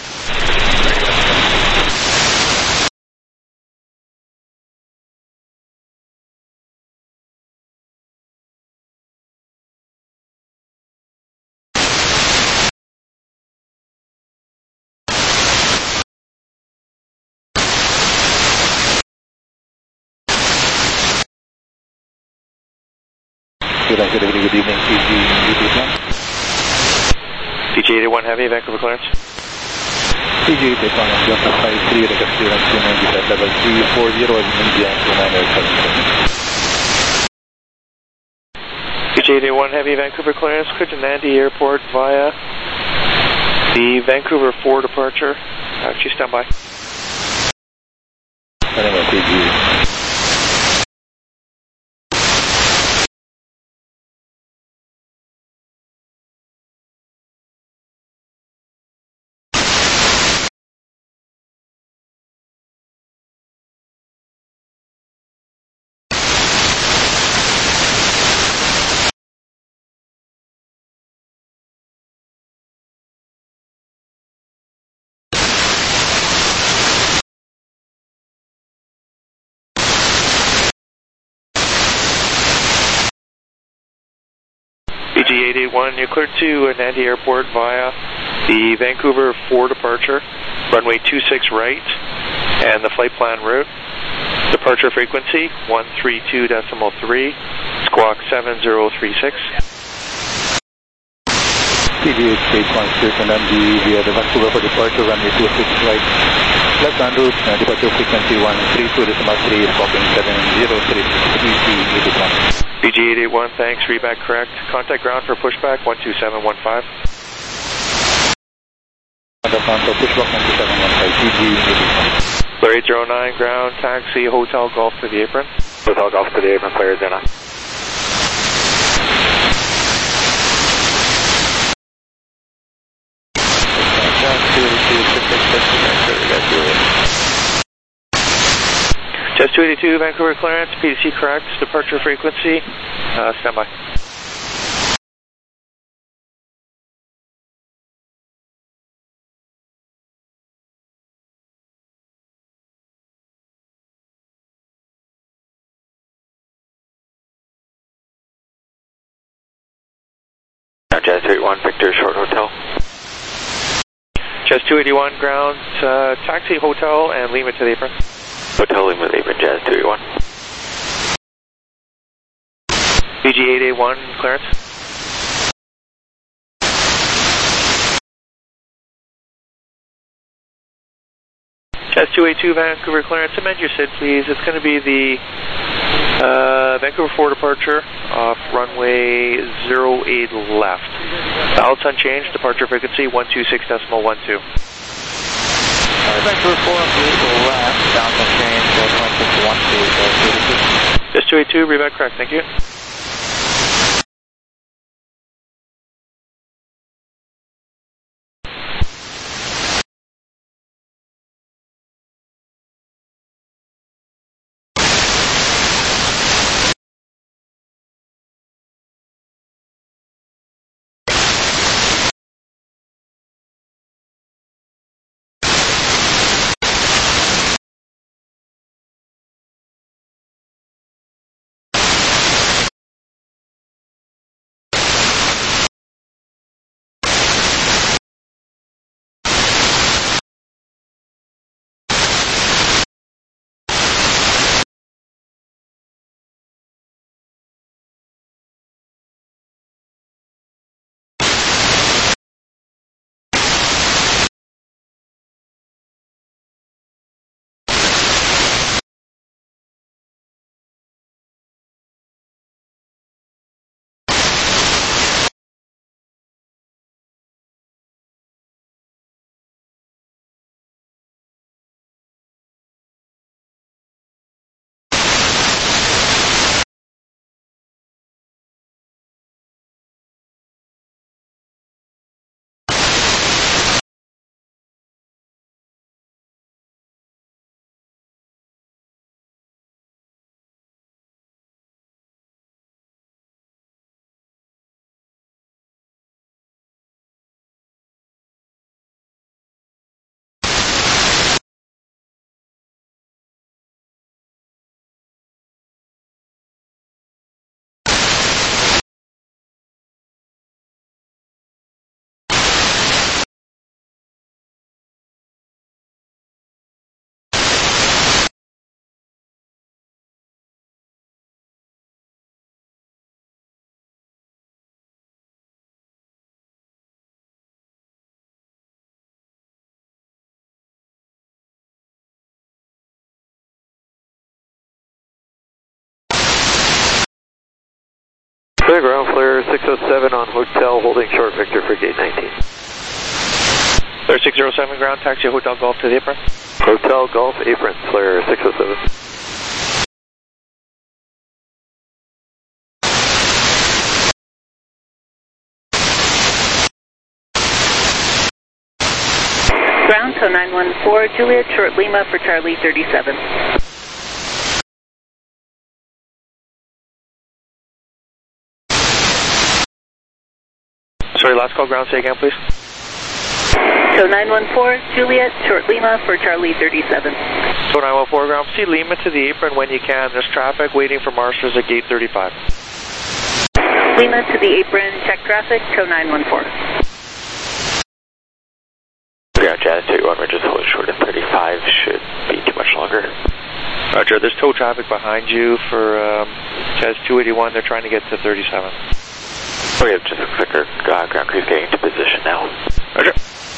M: Good evening,
L: PG 81 Heavy, Vancouver clearance.
M: PG 81 Delta 53, like a clearance 290 at level 340 and India 29
L: PG 81 Heavy, Vancouver clearance, clear to Nandi Airport via the Vancouver 4 departure. Actually, stand by.
M: PG.
L: PG 881, you're cleared to Nandi Airport via the Vancouver 4 departure, runway 26 right, and the flight plan route. Departure frequency 132.3, squawk 7036.
M: CG8816 and MD via the Vancouver for departure, runway 26 right. Left en route, departure frequency 132.3, stopping 7036
L: BG881, thanks, readback correct. Contact ground for pushback 12715.
M: Contact ground for pushback 12715, BG881.
L: Flare 809, ground, taxi, Hotel Golf to the apron.
C: Hotel Golf to the apron, Flare 809.
L: Just 282, Vancouver clearance, PDC correct, departure frequency, standby.
J: Jazz 281, Victor, short hotel.
L: Jazz 281, ground, taxi, hotel, and Lima to the apron.
J: Hotel Lima, apron, Jazz 281.
L: BG881, clearance. Jazz 282, Vancouver clearance, amend your SID please. It's going to be the Vancouver 4 departure off runway 08 left. Balance unchanged, departure frequency 126.12.
M: Vancouver 4 on the left, balance unchanged, 126.12.
L: Just 282, readback correct, thank you.
J: Clear ground, Flare 607 on hotel, holding short Victor for gate 19.
L: Flare 607, ground, taxi, Hotel Golf to the apron.
J: Hotel Golf, apron, Flare 607.
N: Ground, code 914, Juliet, short Lima for Charlie 37.
L: Sorry, last call, ground, say again, please.
N: Code 914, Juliet, short Lima for Charlie 37.
L: Code 914, ground, proceed Lima to the apron when you can. There's traffic waiting for marshals at gate 35.
N: Lima to the apron, check traffic, code 914.
J: Ground, Jazz 281, we're just holding short at 35, should be too much longer.
L: Roger, there's tow traffic behind you for Jazz 281, they're trying to get to 37.
J: Oh yeah, just a quicker ground crew's getting into position now.
L: Roger.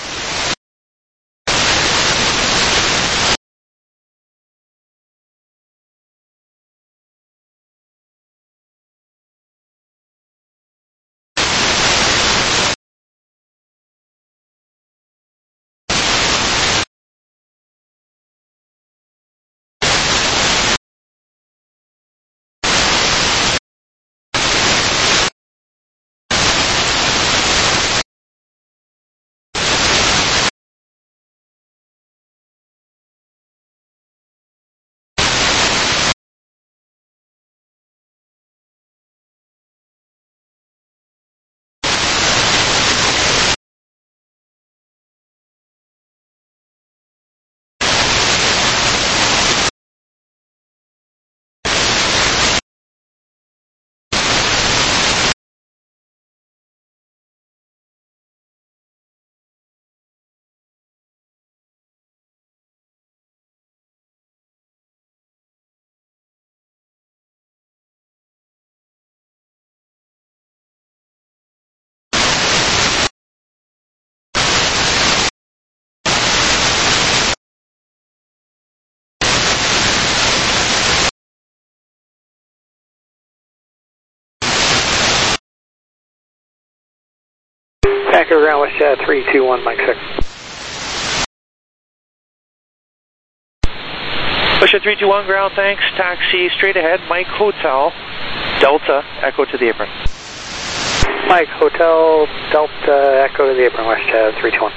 I: Packer ground West Chad 321, Mike 6.
L: West Chad 321 ground, thanks. Taxi straight ahead, Mike Hotel, Delta, Echo to the apron.
I: Mike Hotel, Delta, Echo to the apron, West Chad 321.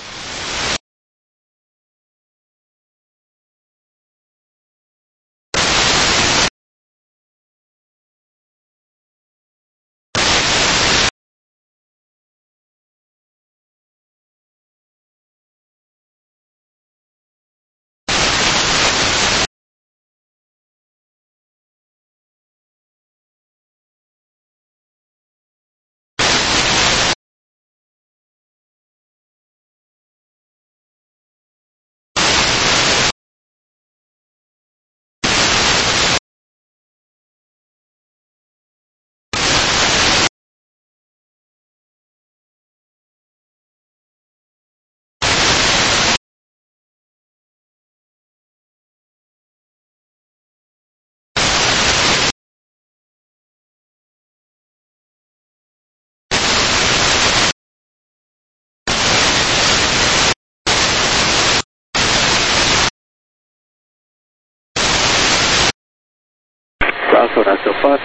F: Ground 4905.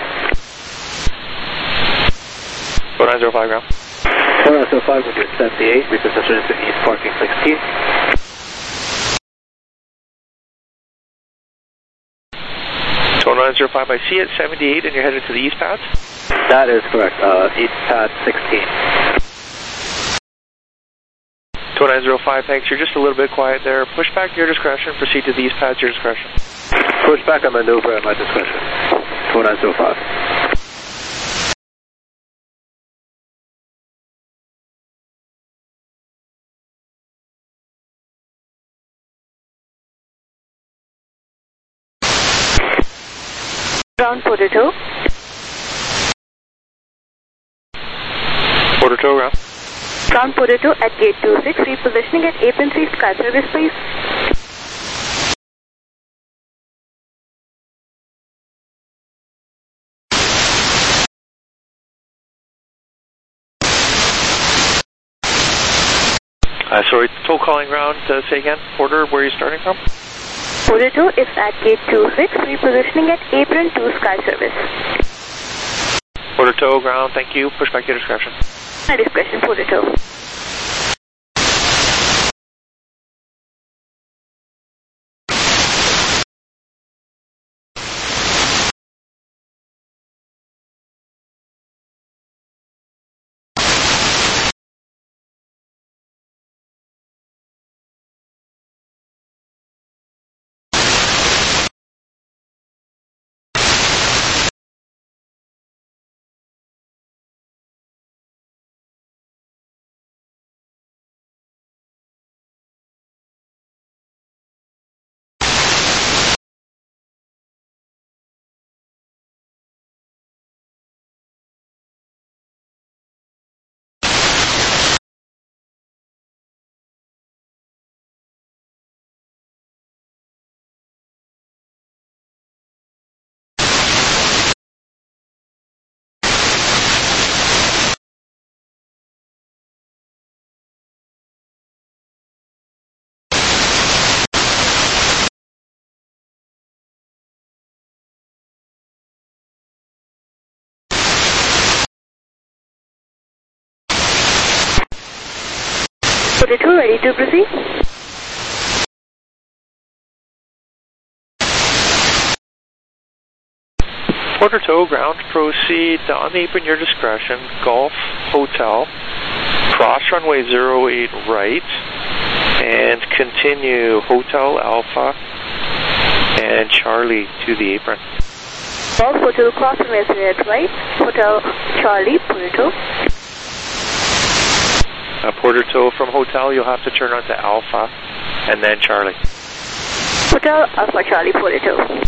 L: 4905 ground.
F: 4905 with your 78, reposition into East Parking 16.
L: So 905, I see it, 78, and you're headed to the east pads?
F: That is correct, East Pad 16.
L: 2905, thanks. You're just a little bit quiet there. Push back your discretion. Proceed to the east pads, your discretion.
F: Push back and maneuver at my discretion. 4905.
H: Ground Potato.
L: Potato ground.
H: Ground Potato at gate 26, repositioning at apron 3 sky service, please.
L: Sorry, tow calling ground, say again, Porter, where are you starting from?
H: Potato is at gate 26, repositioning at apron 2 sky service.
L: Porter tow ground, thank you. Push back your discretion.
H: My discretion, Potato. 42, ready to proceed.
L: Quarter toe, ground, proceed on the apron, your discretion. Golf Hotel, cross runway 08 right, and continue Hotel Alpha and Charlie to the apron.
H: Golf Hotel, cross runway 08 right, Hotel Charlie, Porto.
L: Portertoe from Hotel, you'll have to turn onto Alpha and then Charlie.
H: Hotel Alpha Charlie, Porto.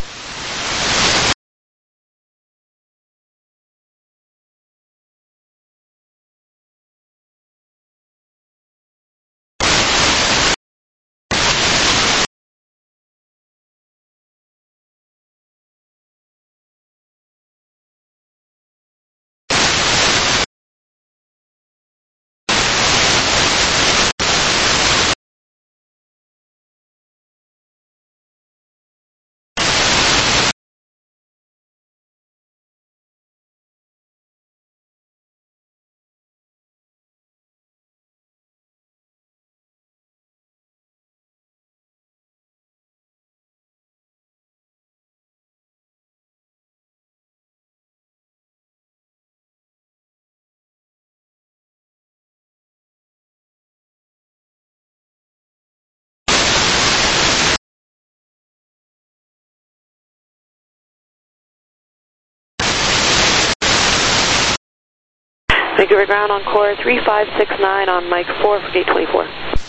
O: Vancouver ground on core 3569 on Mike 4 for gate 24.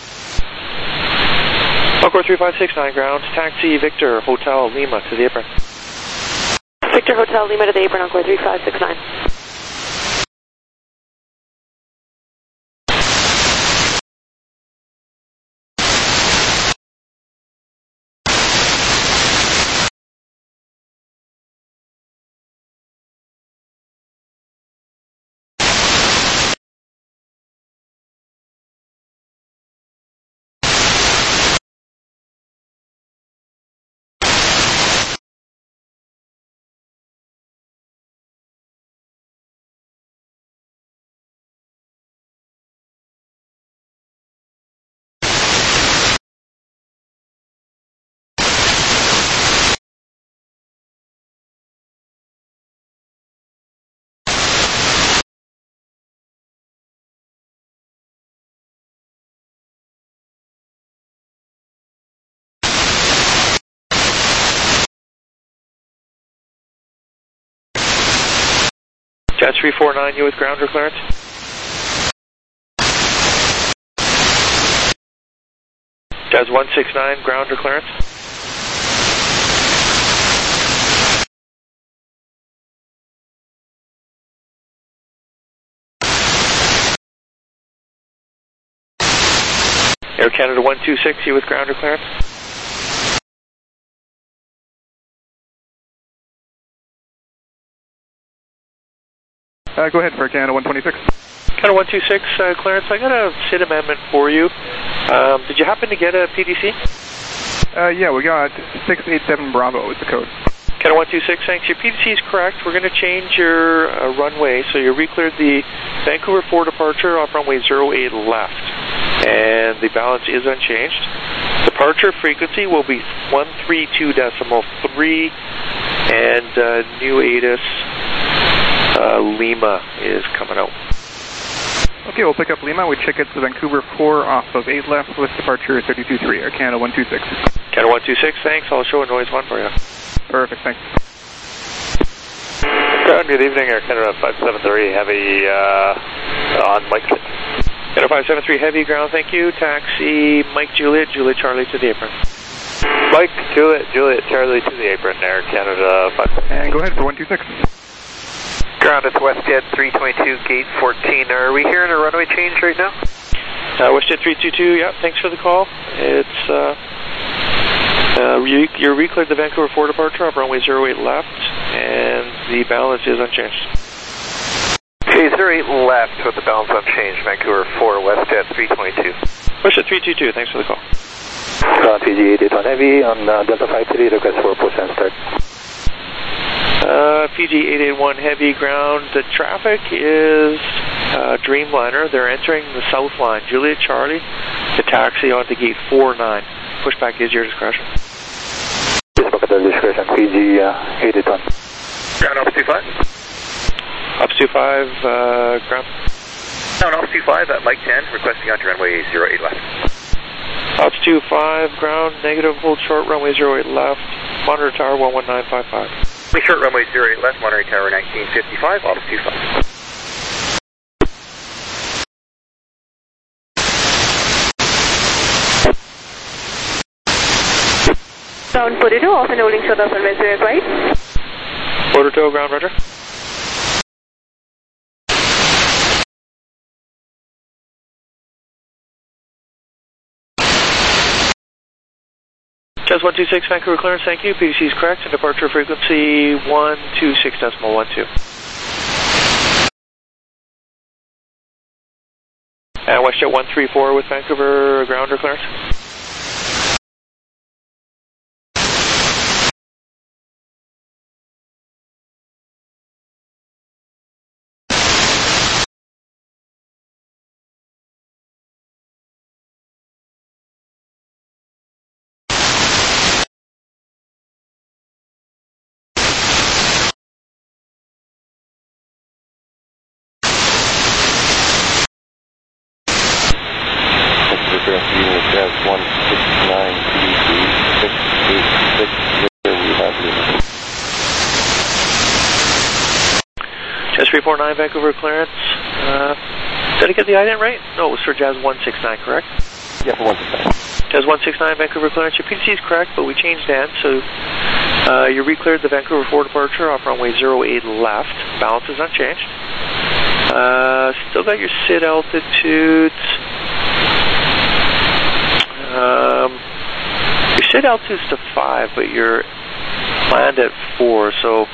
L: Core 3569 ground, taxi Victor Hotel Lima to the apron.
O: Victor Hotel Lima to the apron on core 3569.
L: Jazz 349, you with ground or clearance? Jazz 169, ground or clearance? Air Canada 126, you with ground or clearance?
P: Go ahead for Canada 126.
L: Canada 126, clearance. I got a SID amendment for you. Did you happen to get a PDC?
P: Yeah, we got 687 Bravo is the code.
L: Canada 126, thanks. Your PDC is correct. We're going to change your runway. So you recleared the Vancouver 4 departure off runway 08 left. And the balance is unchanged. Departure frequency will be 132.3 and New ATIS Lima is coming out.
P: Okay, we'll pick up Lima. We check it to Vancouver 4 off of 8 left with departure 32.3, Air Canada 126.
L: Canada 126, thanks. I'll show a noise 1 for you.
P: Perfect, thanks.
Q: Good evening, Air Canada 573, heavy on Mike.
L: Canada 573, heavy ground, thank you. Taxi Mike Juliet, Juliet Charlie to the apron.
Q: Mike Juliet, Juliet Charlie to the apron, Air Canada 573.
P: And go ahead for 126.
K: Ground at WestJet 322, gate 14. Are we hearing a runway change right now?
L: WestJet 322, yeah, thanks for the call. It's, you're recleared the Vancouver 4 departure off runway 08 left, and the balance is unchanged.
K: Okay, 08 left with the balance unchanged, Vancouver 4, WestJet 322.
L: WestJet 322, thanks for the call.
M: PG 81 Heavy on Delta 53, request for push and start.
L: PG 881 heavy ground. The traffic is Dreamliner. They're entering the south line. Juliet Charlie to taxi onto gate 49. Pushback is your discretion.
M: Pushback at your discretion. PG 881.
C: Ground Alpha 25.
L: Alpha 25, ground.
C: Ground Alpha 25 at Mike 10, requesting onto runway 08 left.
L: Alpha 25, ground, negative, hold short, runway 08 left, monitor tower 11955.
C: Make short runway 08 left, monitoring tower 1955, Alpha 25.
O: Ground 42, off and holding short of runway 08 right.
L: 42, ground, roger. Jazz 126, Vancouver clearance, thank you. PDC is correct, and departure frequency 126.12. And WestJet 134 with Vancouver grounder clearance.
J: Jazz 169 PDC 686, we have Lima.
L: Jazz 349 Vancouver clearance. Did I get the ident right? No, it was for Jazz 169, correct?
J: Yeah, for 169.
L: Jazz 169 Vancouver clearance. Your PDC is correct, but we changed hands, so you re-cleared the Vancouver 4 departure off runway 08 left. Balance is unchanged. Still got your SID altitudes. Your SID altitude's to 5, but you're planned at 4, so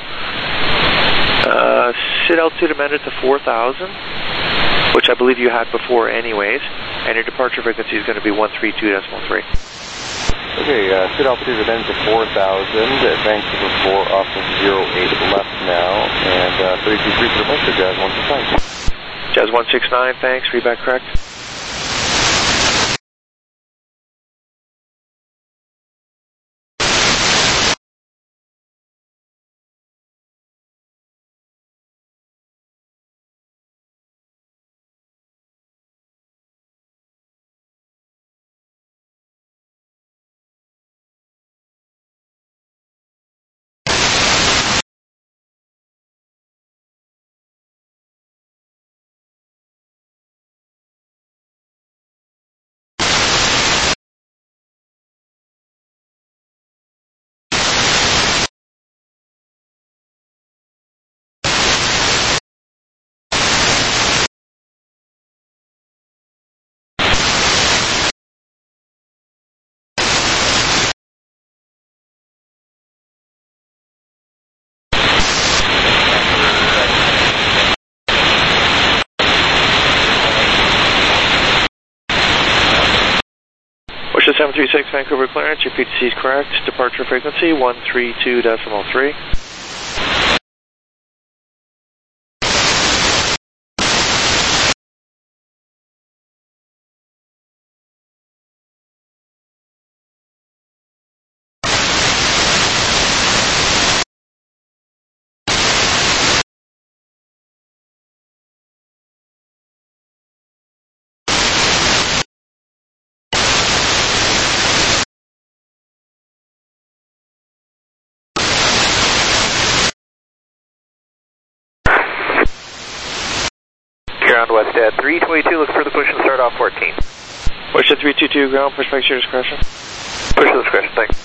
L: SID altitude amended to 4,000, which I believe you had before anyways, and your departure frequency is going to be 132.3.
J: Okay, SID altitude amended to 4,000, Vancouver 4 off of 08 left now, and 32.3 for the most of Jazz 169.
L: Jazz 169, thanks, readback correct. WestJet 736 Vancouver clearance, your PTC is correct. Departure frequency 132.3.
K: Ground WestJet 322, look for the push and start off 14.
L: WestJet 322 ground, push back to your discretion.
K: Push to discretion, thanks.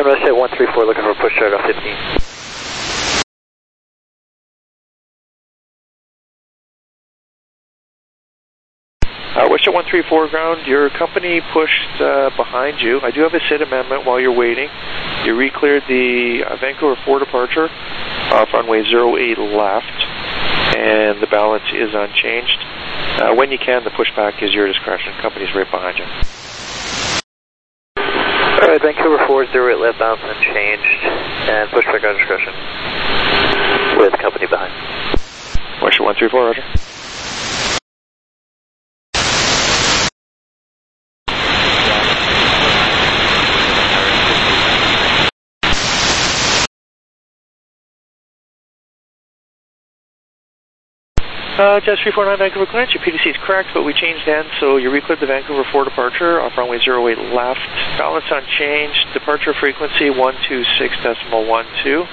I: West Jet 134 looking for push start off 15.
L: WestJet 134 ground, your company pushed behind you. I do have a SID amendment while you're waiting. You re-cleared the Vancouver 4 departure off runway 08 left, and the balance is unchanged. When you can, the pushback is your discretion. Company's right behind you.
K: Alright, Vancouver 4 08 left, balance unchanged, and pushback on discretion with company behind.
L: WestJet 134, roger. Jets 349 Vancouver clearance, your PDC is correct, but we changed ends, so you re-cleared the Vancouver 4 departure off runway 08 left. Balance unchanged, departure frequency 126.12.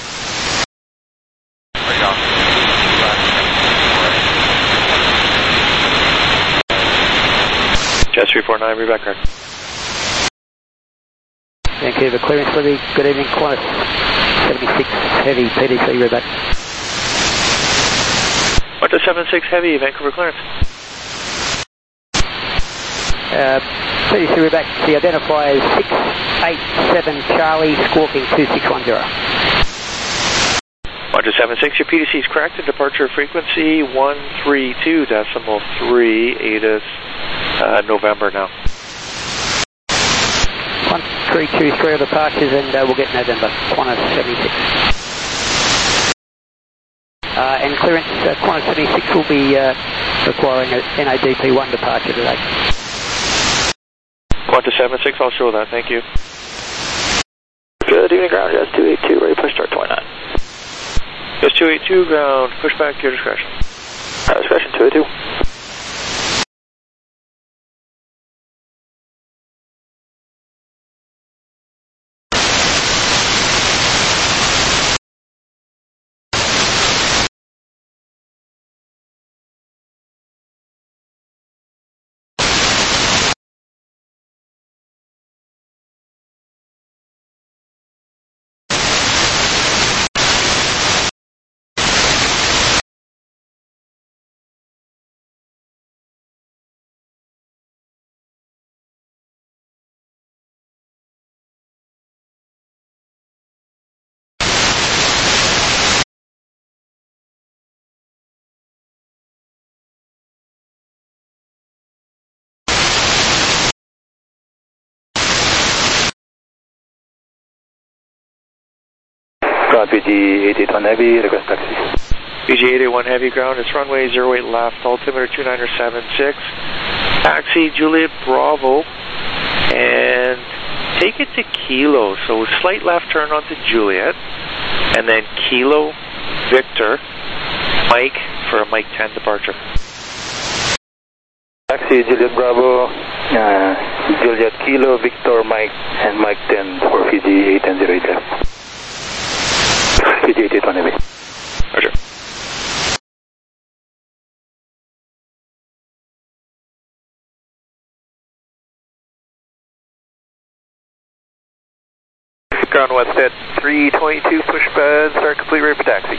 L: Jets 349, reback card.
R: Vancouver clearance, Libby. Good evening, Qantas 76 Heavy, PDC, reback.
L: What to 76 Heavy, Vancouver clearance?
R: PDC, reback. The identifier is 687 Charlie, squawking 2610.
L: Roger 76, your PDC is correct, and departure frequency 132.3, ATIS, November now.
R: 1323 of departures, and we'll get November, Qantas 76. And clearance, Qantas 76 will be requiring a NADP 1 departure today.
L: Qantas 76, I'll show that, thank you.
I: Good evening, ground, Jets 282, ready push start 29.
L: Jets 282, ground, pushback, your discretion.
I: Discretion 282. PG-881 Heavy, request taxi.
L: PG-881 Heavy ground, it's runway 08 left, altimeter 2976. Taxi Juliet Bravo, and take it to Kilo. So slight left turn onto Juliet, and then Kilo, Victor, Mike for a Mike 10 departure.
I: Taxi Juliet Bravo, Juliet Kilo, Victor, Mike, and Mike 10 for PG-810 left. PG-881 Heavy.
L: Roger.
K: Ground West at 322, pushbed, start complete, ready for taxi.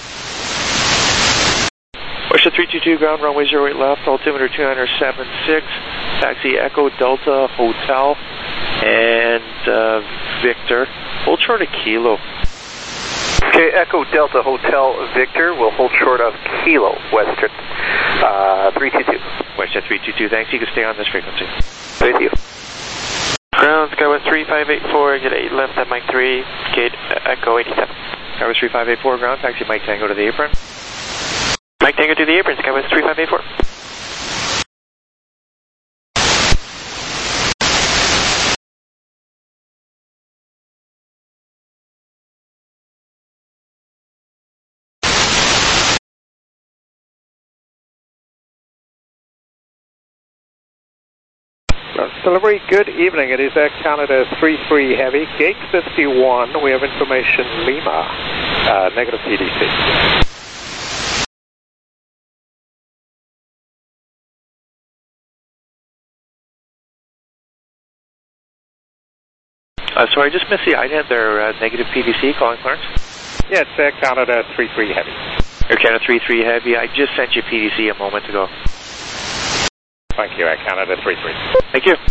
L: WestJet 322, ground runway 08 left, altimeter 2976, taxi Echo Delta Hotel, and Victor, hold short of Kilo.
K: Okay, Echo Delta Hotel Victor will hold short of Kilo, WestJet 322.
L: WestJet 322, thanks, you can stay on this frequency.
K: With you.
Q: Ground, Skywest 3584, get 8 left at Mike 3, gate Echo 87.
L: Skywest 3584, ground, taxi Mike Tango to the apron.
Q: Mike Tango to the apron, Skywest 3584.
S: Delivery, good evening. It is Air Canada 33 Heavy, gate 51. We have information Lima, negative PDC.
L: Sorry, I just missed the ident there. Negative PDC, calling Clarence.
S: Yeah, it's Air Canada 33 Heavy.
L: Air Canada 33 Heavy, I just sent you PDC a moment ago.
S: Thank you, Air Canada 33.
L: Thank you.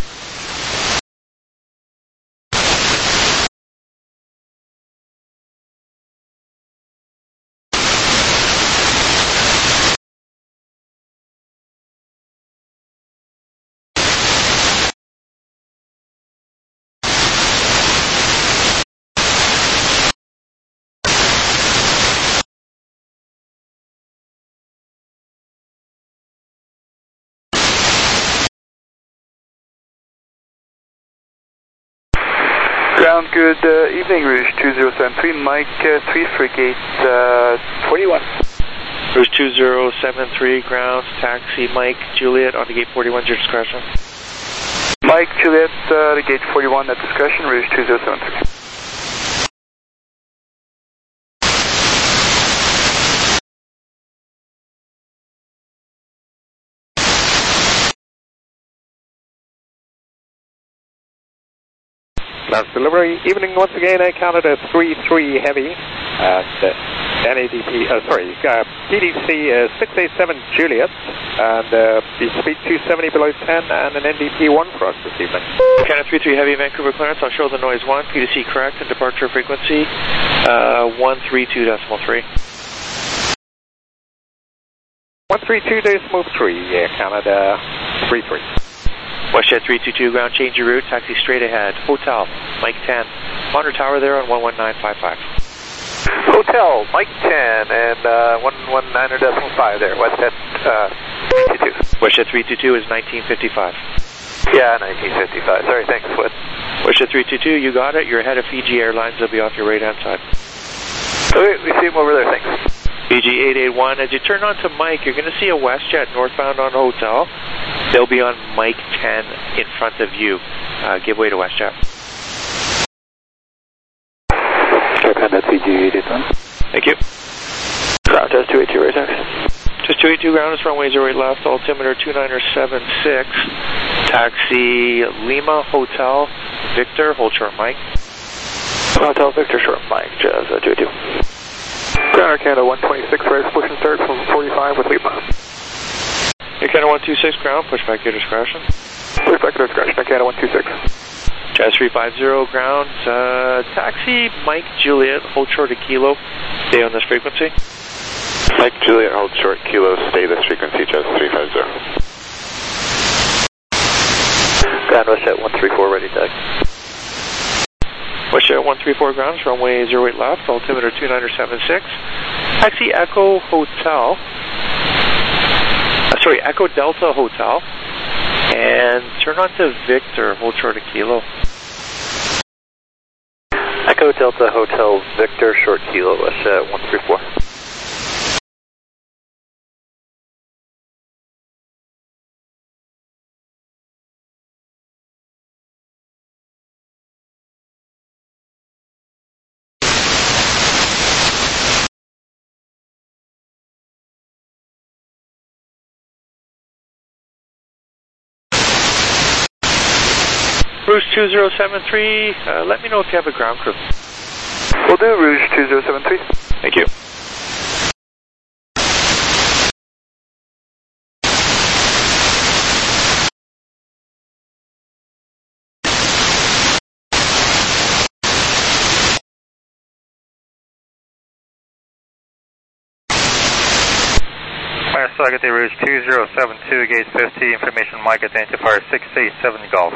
F: Ground, good evening, Rouge 2073, Mike 3 for gate 41.
L: Rouge 2073, ground, taxi Mike Juliet on the gate 41, your discretion.
F: Mike Juliet, the gate 41 at discretion, Rouge 2073.
S: Last delivery, evening once again, Air Canada 33 Heavy, PDC 687 Juliet, and the speed 270 below 10, and an NDP 1 for us this evening.
L: Canada 33 Heavy, Vancouver clearance, I'll show the noise 1, PDC correct, and departure frequency 132.3.
S: 132.3, Air Canada 33.
L: WestJet 322, ground, change your route, taxi straight ahead. Hotel, Mike 10. Monitor tower there on 119.55.
K: Hotel, Mike 10 and 119.5 there, WestJet 322.
L: WestJet 322 is 1955.
K: Yeah, 1955. Sorry, thanks, Wood.
L: WestJet 322, you got it. You're ahead of Fiji Airlines. They'll be off your right-hand side.
K: Okay, we see him over there, thanks.
L: Fiji 881, as you turn on to Mike, you're going to see a WestJet northbound on Hotel. They'll be on Mike 10 in front of you. Give way to WestJet.
I: Check on that Fiji 881.
L: Thank you.
I: Ground, just 282 right next.
L: Just 282 ground is runway 08 left, altimeter 2976. Taxi Lima Hotel Victor, hold short Mike.
I: Hotel Victor, short Mike, Jazz 282.
F: Ground, Air Canada 126, right, push and start from 45 with Lima.
L: Air Canada 126 ground, push back your discretion.
F: Push back your discretion, Air Canada 126.
L: Jazz 350 ground, taxi Mike Juliet, hold short a kilo, stay on this frequency.
C: Mike Juliet, hold short kilo, stay this frequency, Jazz 350.
K: Ground, WestJet 134, ready tag.
L: WestJet 134 ground, runway 08 left, altimeter 2976. Taxi Echo Hotel, Echo Delta Hotel, and turn on to Victor, hold short a kilo.
K: Echo Delta Hotel Victor, short kilo, WestJet 134.
L: Rouge 2073, let me know if you have a ground crew.
F: Will do, Rouge 2073.
L: Thank you.
T: Fire Saugat Rouge 2072, gate 50, information Mike identifier 687 Golf.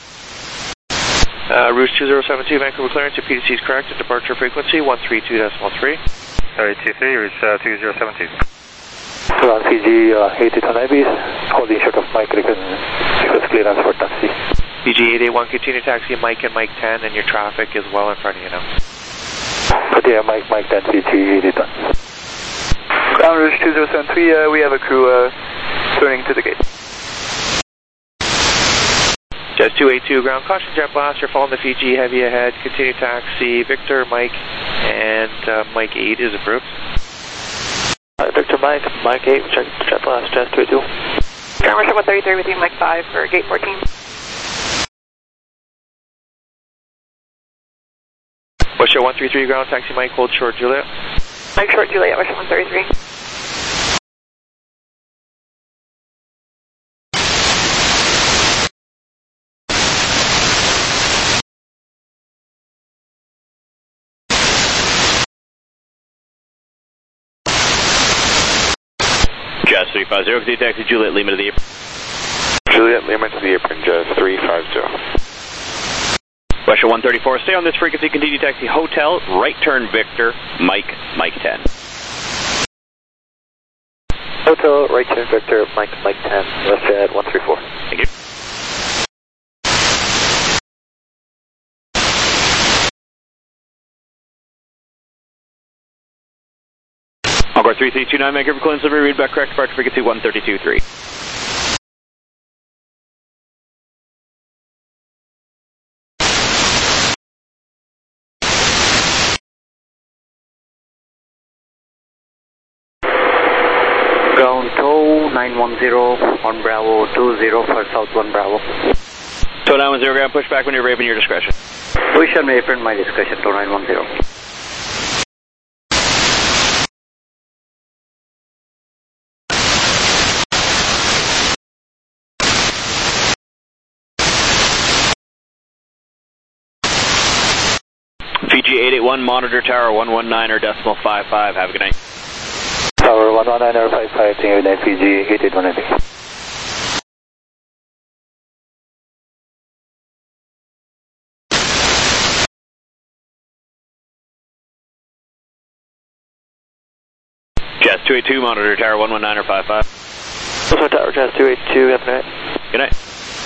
L: Rouge 2072, Vancouver clearance, your PDC is correct, and departure frequency 132.3.
T: Sorry, 23, Rouge 2072.
I: Ground Fiji 881 Ibis, holding short of Mike, request clearance for taxi.
L: Fiji 881, continue taxi Mike and Mike 10, and your traffic is well in front of you now.
I: But yeah, Mike 10, Fiji 881.
F: Ground, Rouge 2073, we have a crew turning to the gate.
L: Jazz 282 ground, caution jet blast, you're following the Fiji heavy ahead, continue taxi, Victor, Mike, and Mike 8 is approved.
I: Victor, Mike 8, check jet blast, Jazz 282.
O: Ground, 133 with you, Mike 5 for gate 14.
L: West 133 ground, taxi Mike, hold short Juliet.
O: Mike short Juliet, West 133.
U: Jazz 350, continue taxi Juliet Lima to the apron.
J: Juliet Lima to the apron, Jazz 350.
U: West 134, stay on this frequency, continue taxi Hotel, right turn Victor, Mike 10.
K: Hotel, right turn Victor, Mike 10, WestJet 134.
U: Thank you. Encore 3329, Vancouver Clinton, Silver, read back correct, departure frequency 132.3.
I: Ground tow 910 on Bravo 20 for South 1 Bravo.
U: Tow 910, ground push back when you're raping your discretion.
I: We shall may apron my discretion, tow 910.
U: Fiji 881, monitor tower 119 or decimal 55. Have a good night.
I: Tower 119 or 55, thank you, good night, Fiji 881, I think.
U: Jazz 282, monitor tower 119 or 55.
Q: Also tower, Jazz 282, have a night.
U: Good night.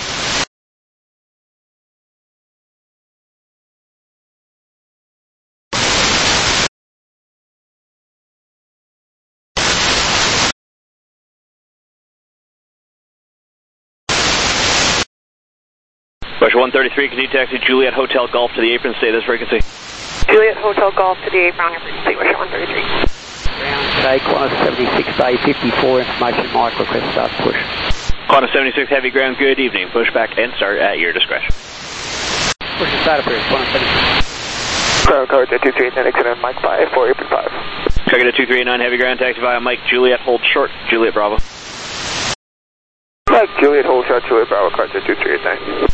U: West 133, continue taxi Juliet Hotel Golf to the apron, stay this frequency.
O: Juliet Hotel Golf to the apron, frequency, West 133.
R: Ground today, Qantas 76 Bay 54, information Mike, request start push.
U: Qantas 76, heavy ground, good evening. Push back and start at your discretion.
R: Push and start approved, Qantas 76.
Q: Ground card 238, exit Mike 5, 4 apron 5.
U: Target at 2389, heavy ground, taxi via Mike, Juliet, hold short, Juliet Bravo.
Q: Mike, Juliet, hold short, Juliet Bravo, card 2389.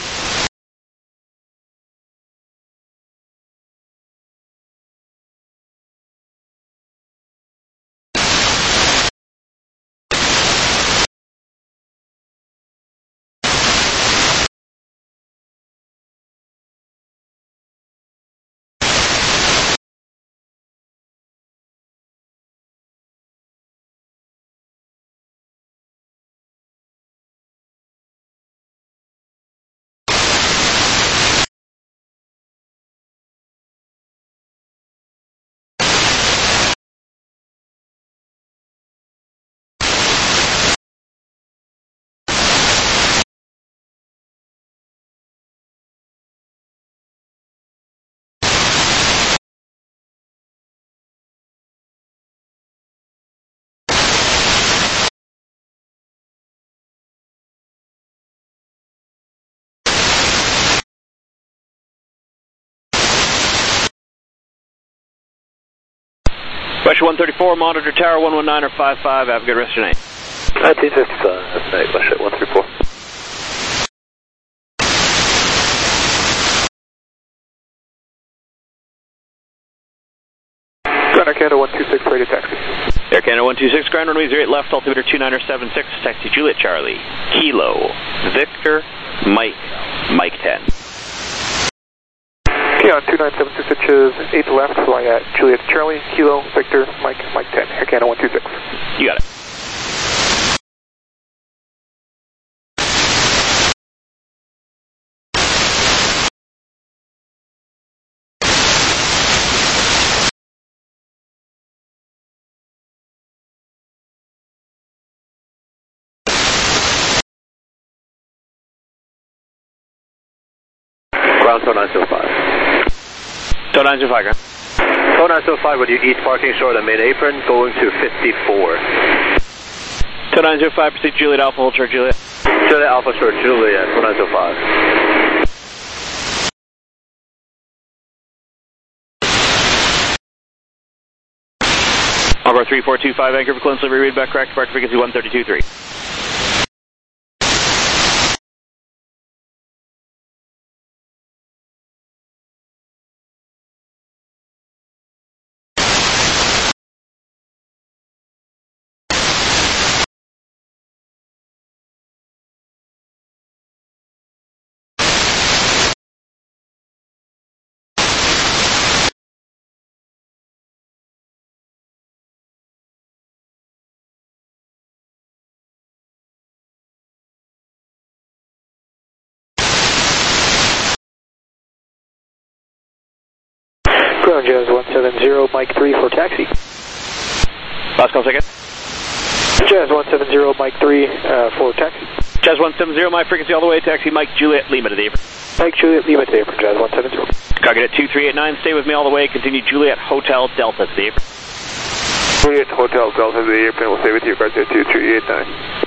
U: West 134, monitor tower 119 or 55. Have a good rest of your night.
K: 1955, night, West 134.
Q: Air Canada 126, radio taxi.
U: Air Canada 126, ground runway 08 left, altimeter 2976, taxi Juliet Charlie, Kilo, Victor, Mike 10.
Q: Okay, on 2976 inches, 8 left, flying at Juliet Charlie, Kilo, Victor, Mike 10, Air Canada 126.
U: You got it.
K: Ground tow 905.
U: Tow 905, ground.
K: Tow 905 with your east parking short on main apron, going to 54.
U: Tow 905, proceed Juliet Alpha, hold short Juliet.
K: Juliet Alpha short Juliet, tow 905.
U: Encore 3425 Vancouver Clearance Livery, read back correct, departure frequency 132.3.
K: Ground Jazz 170, Mike 3 for taxi.
U: Last call second.
K: Jazz 170, Mike 3 for taxi.
U: Jazz 170, my frequency all the way, taxi Mike Juliet Lima to the apron.
K: Mike Juliet Lima to the apron, Jazz 170.
U: Target at 2389, stay with me all the way, continue Juliet Hotel Delta to the apron.
K: Juliet Hotel Delta to the apron, we'll stay with you, guys at 2389.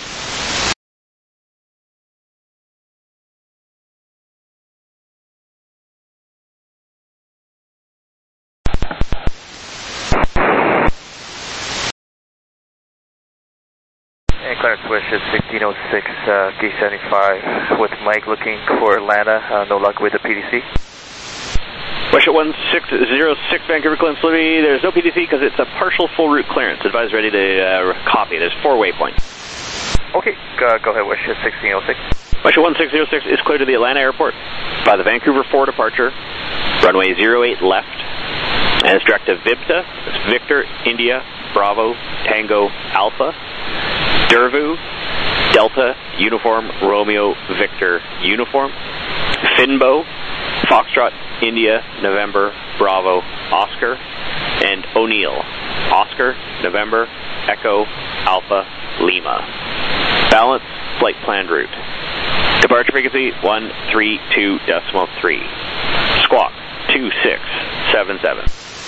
B: Clarence Wish is 1606, gauge 75 with Mike looking for Atlanta, no luck with the PDC.
U: Wish at 1606 Vancouver Clearance Livery, there's no PDC because it's a partial full route clearance. Advise ready to copy, there's 4 waypoints.
B: Okay, go ahead Wish at 1606.
U: Wish at 1606 is clear to the Atlanta airport by the Vancouver 4 departure, runway 08 left, and it's direct to VIPTA, it's Victor, India, Bravo, Tango, Alpha, Dervu, Delta, Uniform, Romeo, Victor, Uniform, Finbo, Foxtrot, India, November, Bravo, Oscar, and O'Neill, Oscar, November, Echo, Alpha, Lima. Balance, flight planned route. Departure frequency 132.3. Squawk 2677.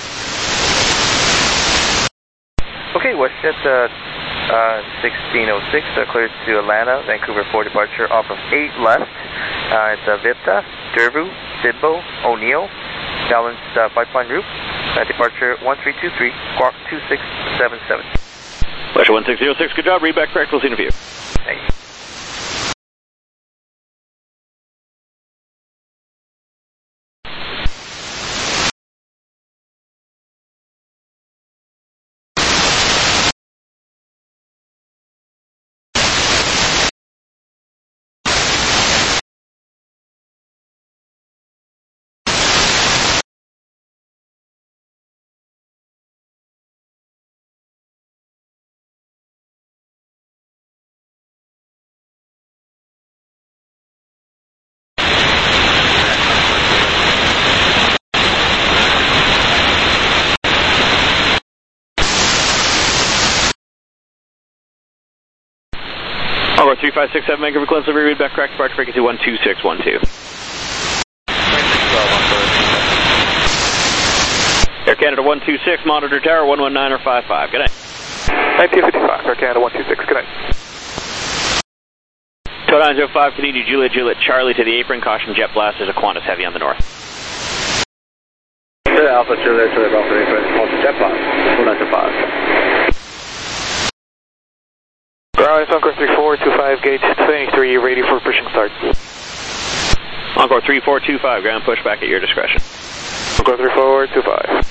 B: Okay, WestJet 1606, cleared to Atlanta, Vancouver 4 departure off of 8 left. It's VIPTA, Dervu, Finbo, O'Neill, balance pipeline route. Departure 1323, squawk 2677.
U: Pleasure 1606, good job, read back correct, we'll see you in a few.
B: Thank you.
U: Over 3567 Vancouver Clearance Livery, read back correct, departure frequency 12612. Air Canada 126, monitor tower 119 or 55, good night.
K: 1955, Air Canada 126, good night.
U: Tow 905, Canadian Juliet, Juliet Charlie to the apron, caution jet blast, there's a Qantas Heavy on the north.
F: Alpha Juliet, Juliet Alpha apron, Qantas jet blast, 295.
K: Ground Encore 3425, gauge 23, ready for pushing start.
U: Encore 3425, ground push back at your discretion.
K: Encore 3425.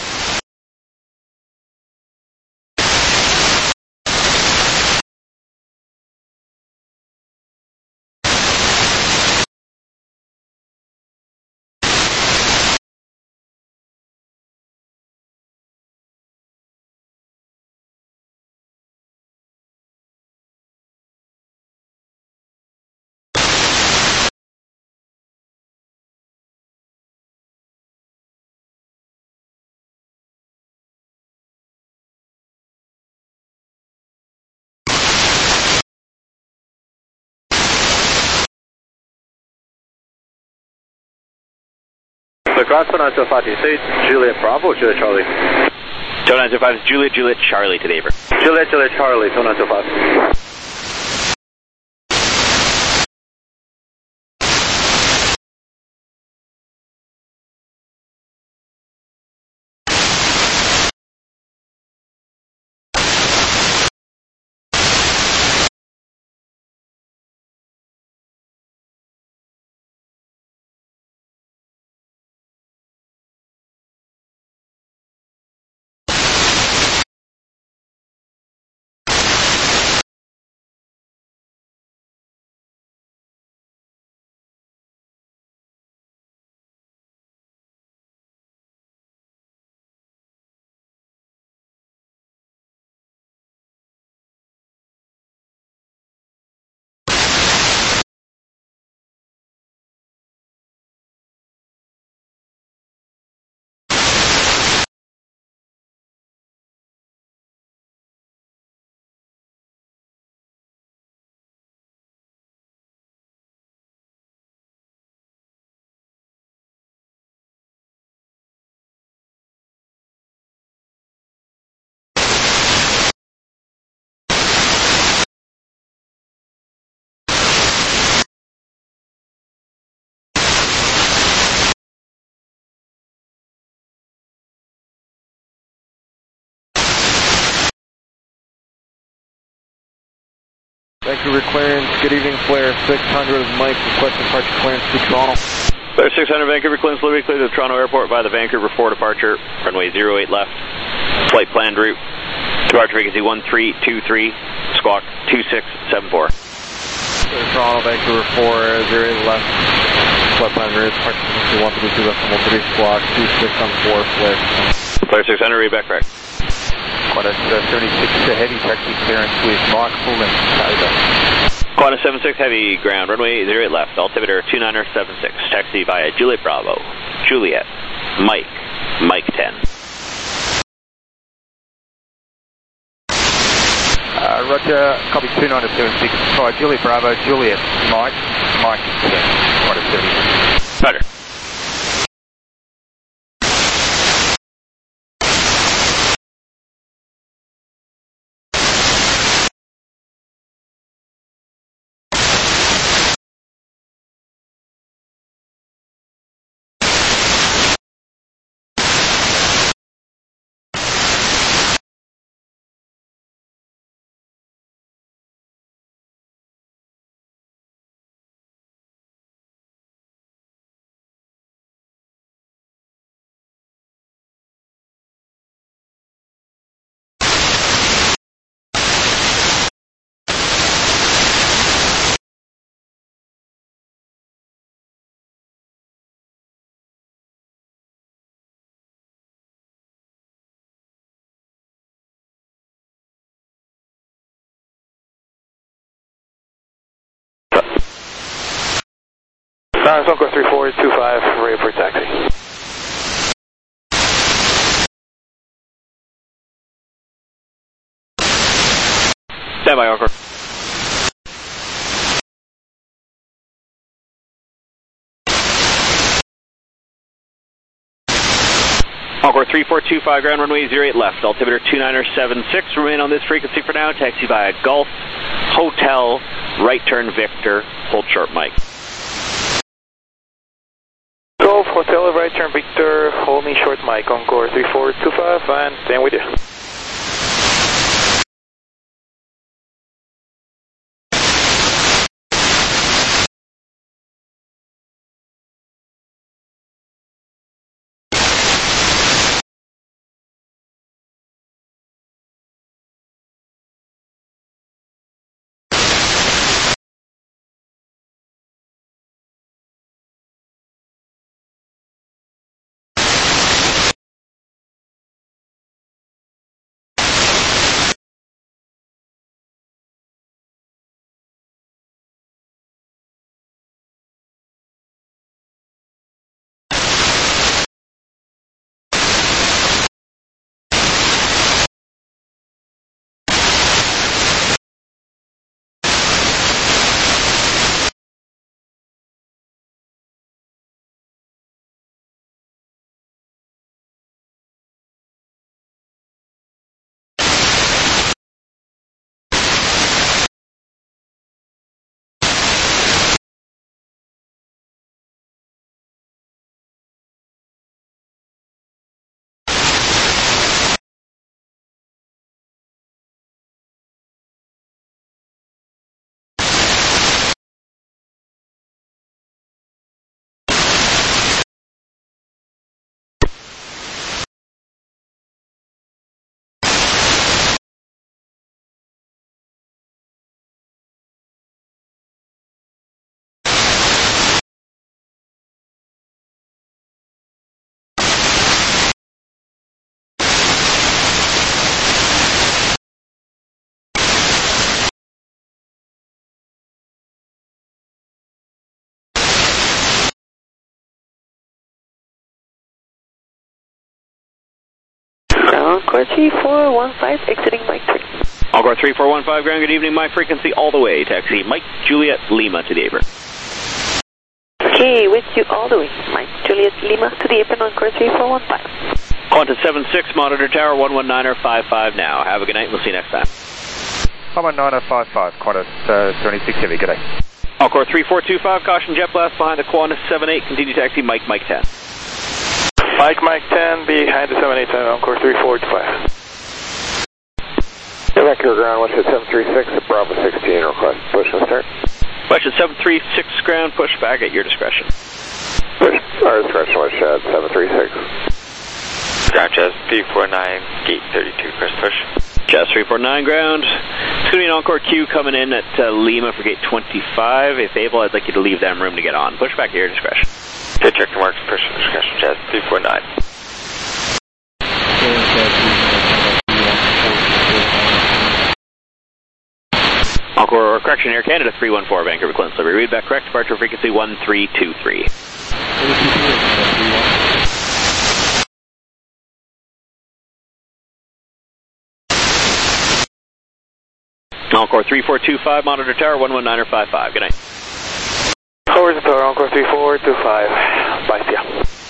F: The ground 905, you say Juliet Bravo or Juliet Charlie?
U: Tow 905 is Juliet, Juliet Charlie to the apron.
F: Juliet, Juliet Charlie, Tow 905.
G: Vancouver clearance. Good evening, Flare 600 Mike, request departure clearance to Toronto.
U: Flare 600 Vancouver clearance, Liberty clear to Toronto Airport by the Vancouver 4 departure, runway 08 left, flight planned route, departure frequency 1323, squawk 2674.
G: Toronto, Vancouver 4, 08 left, flight planned route, departure frequency 132.3, squawk 2674, Flare.
U: Flare 600, read back correct.
I: Qantas 76 Heavy, taxi clearance with Mike Fullman, over.
U: Qantas 76 Heavy, ground, runway 08 left, altimeter 2976, taxi via Juliet Bravo, Juliet, Mike 10.
I: Roger, copy 2976, sorry, Juliet Bravo, Juliet, Mike 10, Qantas 76.
U: Roger.
J: Suncore 3425, ready for taxi.
U: Stand by, Encore. Encore 3425, ground runway 08 left, altimeter 2976, remain on this frequency for now, taxi via Golf, Hotel, right turn Victor, hold short Mike.
J: Golf, Hotel, right turn Victor, hold me short Mike, Encore 3425, and stand with you.
O: Encore 3415, exiting Mike 3.
U: Encore 3415, ground, good evening, my frequency all the way, taxi Mike Juliet Lima to the apron.
O: Okay, with you all the way, Mike Juliet Lima to the apron, Encore 3415.
U: Qantas 76, monitor tower 119er 55 now. Have a good night, we'll see you next time.
I: 11955, Qantas 76 Heavy, good day.
U: Encore 3425, caution jet blast behind the Qantas 78, continue taxi Mike 10.
J: Mike 10, behind the 787, Encore 3425. Vancouver ground, Westjet 736, Bravo 16, request push and start.
U: Westjet 736 ground, push back at your discretion.
J: Push, our discretion, Westjet 736.
Q: Ground Jazz 349, gate 32, press push.
U: Jazz 349 ground. It's going to be an Encore queue coming in at Lima for gate 25. If able, I'd like you to leave them room to get on. Push back at your discretion.
Q: Good check the marks, push discretion, Jazz 349.
U: Encore, or correction, Air Canada 314, Vancouver Clinton Liberty. Read back correct, departure frequency 1323. Encore 3425, monitor tower 119.55. Good night.
Q: Forward to tower, Encore 3425. Bye, see ya.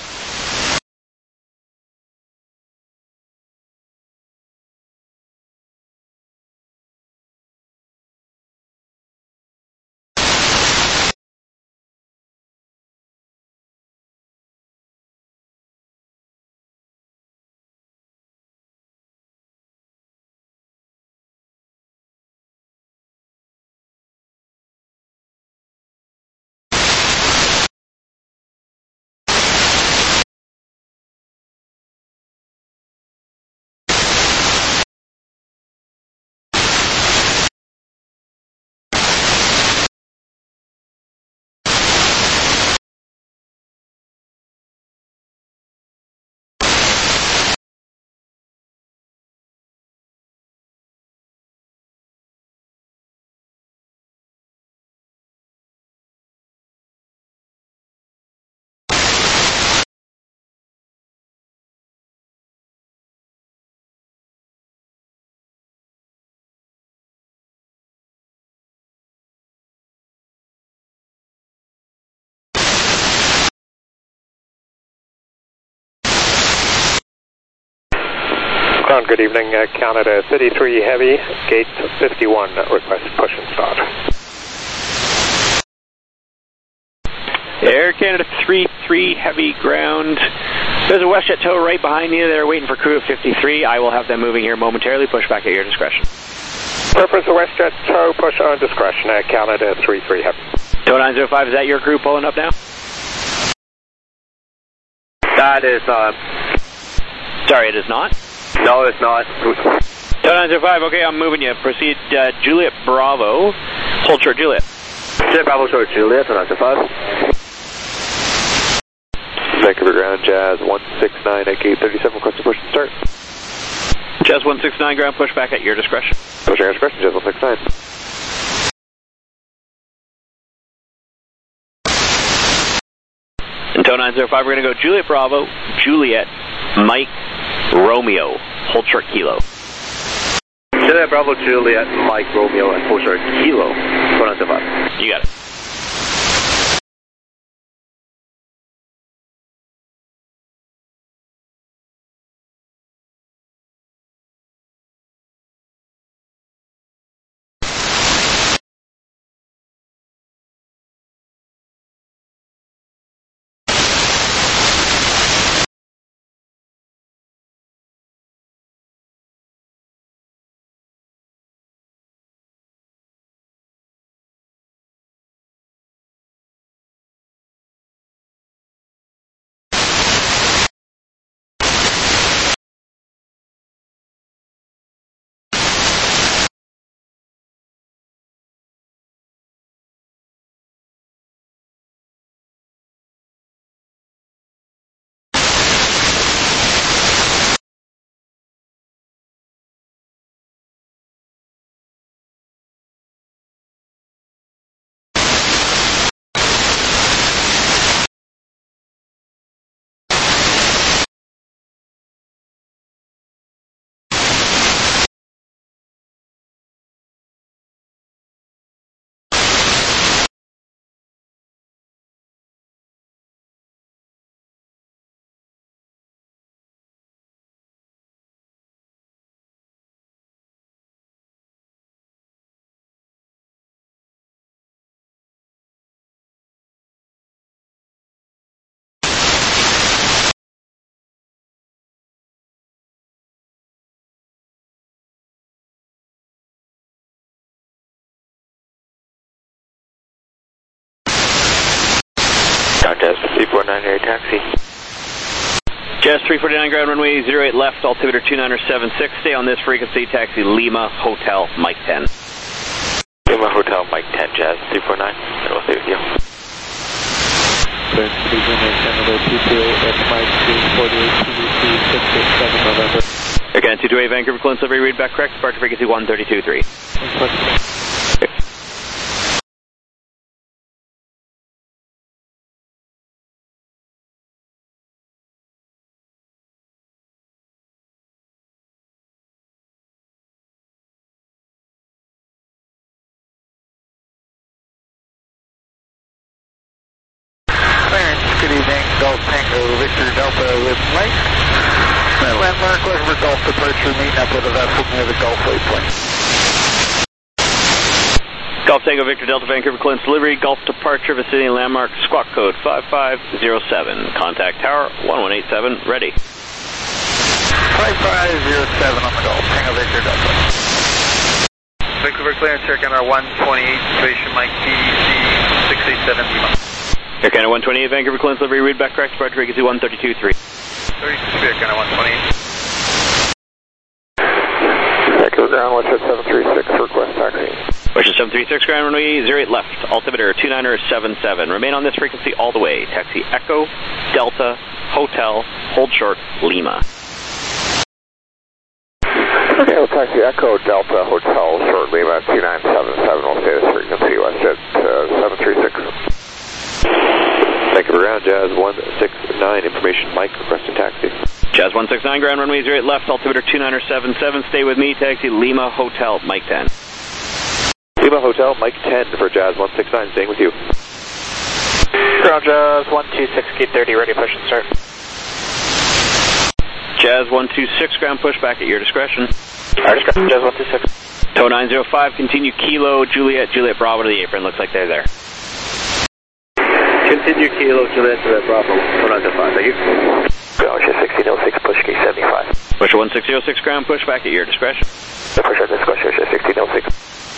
S: Ground, good evening, Canada 33 Heavy, gate 51, request push and start.
U: Air Canada 33 Heavy ground. There's a WestJet tow right behind you. They're waiting for crew at 53. I will have them moving here momentarily. Push back at your discretion.
S: Preference WestJet tow, push on discretion, Canada 33 Heavy.
U: Tow 905, is that your crew pulling up now?
F: That is not.
U: Sorry, it is not?
F: No, it's not.
U: Tow 905, okay, I'm moving you. Proceed, Juliet Bravo. Hold short, Juliet.
F: Juliet Bravo short, Juliet, Tow 905.
J: Vancouver ground, Jazz 169 at gate 37, request to push and start.
U: Jazz 169 ground, push back at your discretion.
J: Push at your discretion, Jazz 169.
U: And tow 905, we're going to go Juliet Bravo, Juliet, Mike, Romeo, hold short kilo.
F: Juliet Bravo, Juliet, Mike, Romeo, and hold short kilo. Tow 905.
U: You got it.
Q: area taxi.
U: Jazz 349 ground runway 08 left, altimeter 2976. Stay on this frequency, taxi Lima Hotel Mike 10.
Q: Lima Hotel Mike 10, Jazz 349, and we'll stay with you.
M: Clearance to be Lima Canada 228 at Mike 348 TDC 687 November.
U: Air Canada 228 Vancouver, Clinton, Liberty, read back correct, departure frequency 132.3.
M: Good evening, Golf Tango Victor Delta with Mike. Landmark looking for Gulf departure, meeting up with a vessel near the Gulf waypoint.
U: Golf Tango Victor Delta Vancouver Clinton delivery, Gulf departure, vicinity landmark, squawk code 5507. Contact tower 1187, ready.
M: 5507 on the Gulf Tango Victor Delta.
B: Vancouver clearance, Air Canada 128, situation Mike TDC 687 Lima.
U: Air Canada 128 Vancouver Clinton delivery, read back correct, departure frequency 132.3.
B: 32, Air Canada 128.
J: Vancouver ground, Westjet 736, request taxi.
U: Westjet 736, ground runway 08 left, altimeter 2977. Remain on this frequency all the way. Taxi Echo, Delta, Hotel, hold short, Lima.
J: Okay, we'll taxi Echo, Delta, Hotel, short Lima 2977. We'll stay this frequency, Westjet 736. Vancouver ground, Jazz 169, information Mike, requesting taxi.
U: Jazz 169, ground runway 08 left, altimeter 2977. Stay with me, taxi Lima Hotel, Mike 10.
J: Lima Hotel, Mike 10 for Jazz 169, staying with you.
K: Ground Jazz 126, gate 30, ready, push and start.
U: Jazz 126, ground push back at your discretion.
K: Our discretion, Jazz 126.
U: Tow 905, continue Kilo, Juliet, Juliet Bravo to the apron, looks like they're there.
B: Continue Kilo, Juliet, Juliet Bravo, 905, thank you.
K: Ground 1606, push gate 75.
U: Push 1606, ground push back at your discretion.
K: Push at discretion, 1606.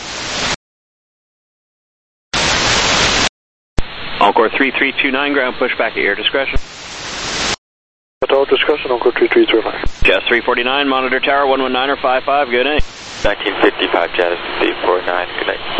U: Encore 3329, ground push back at your discretion.
J: At all discretion, Encore 3329.
U: Jazz 349, monitor tower 119 or 55, good night.
Q: 1955, Jazz 349, good night.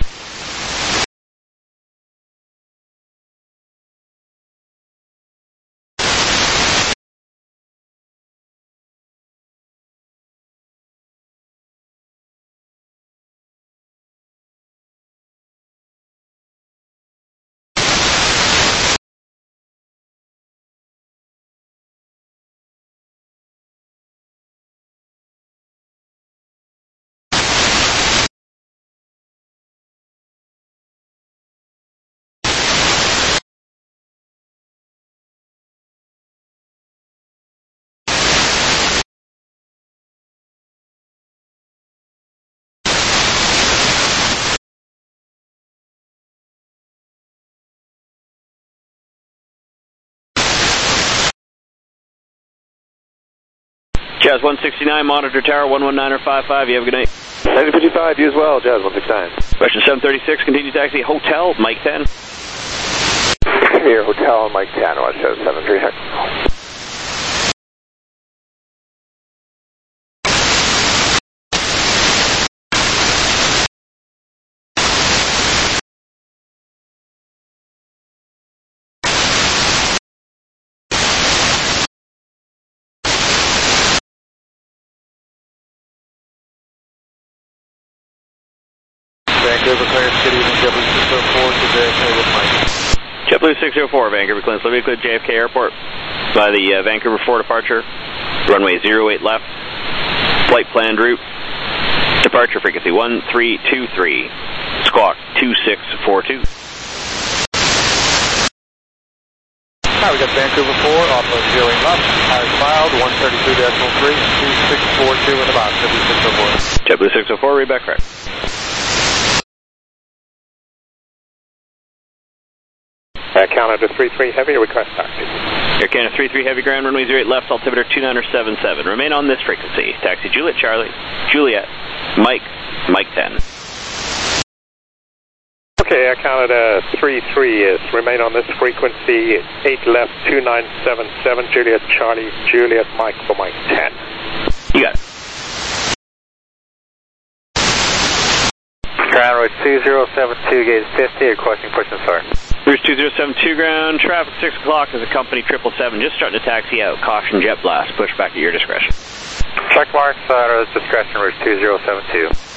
U: Jazz 169, monitor tower 119 or 55, you have a good night.
J: 1955, you as well, Jazz 169.
U: Question 736, continue taxi Hotel, Mike 10.
J: Here, Hotel, Mike 10, Westjet 736.
M: Vancouver clearance, good evening, JetBlue 604 to JFK with Mike.
U: JetBlue 604, Vancouver Clinton, Liberty cleared JFK Airport by the Vancouver 4 departure, runway 08 left, flight planned route, departure frequency 1323, squawk 2642.
M: Hi, we got Vancouver 4, off of 08 left, eyes filed, 132.3 and 2642 in the box, JetBlue 604.
U: JetBlue 604, read back correct.
S: Canada 33 Heavy, request taxi.
U: Air Canada 33 Heavy, ground runway 08 left, altimeter 2977. Remain on this frequency. Taxi Juliet Charlie, Juliet, Mike 10.
S: Okay, Air Canada 33 is remain on this frequency, 8 left, 2977, Juliet Charlie, Juliet Mike for Mike 10.
U: You got it.
K: Ground Route 2072, gauge 50, requesting push and start.
U: Route 2072 ground, traffic 6 o'clock is a company 777, just starting to taxi out. Caution jet blast, push back at your discretion.
K: Check marks, discretion, Route 2072.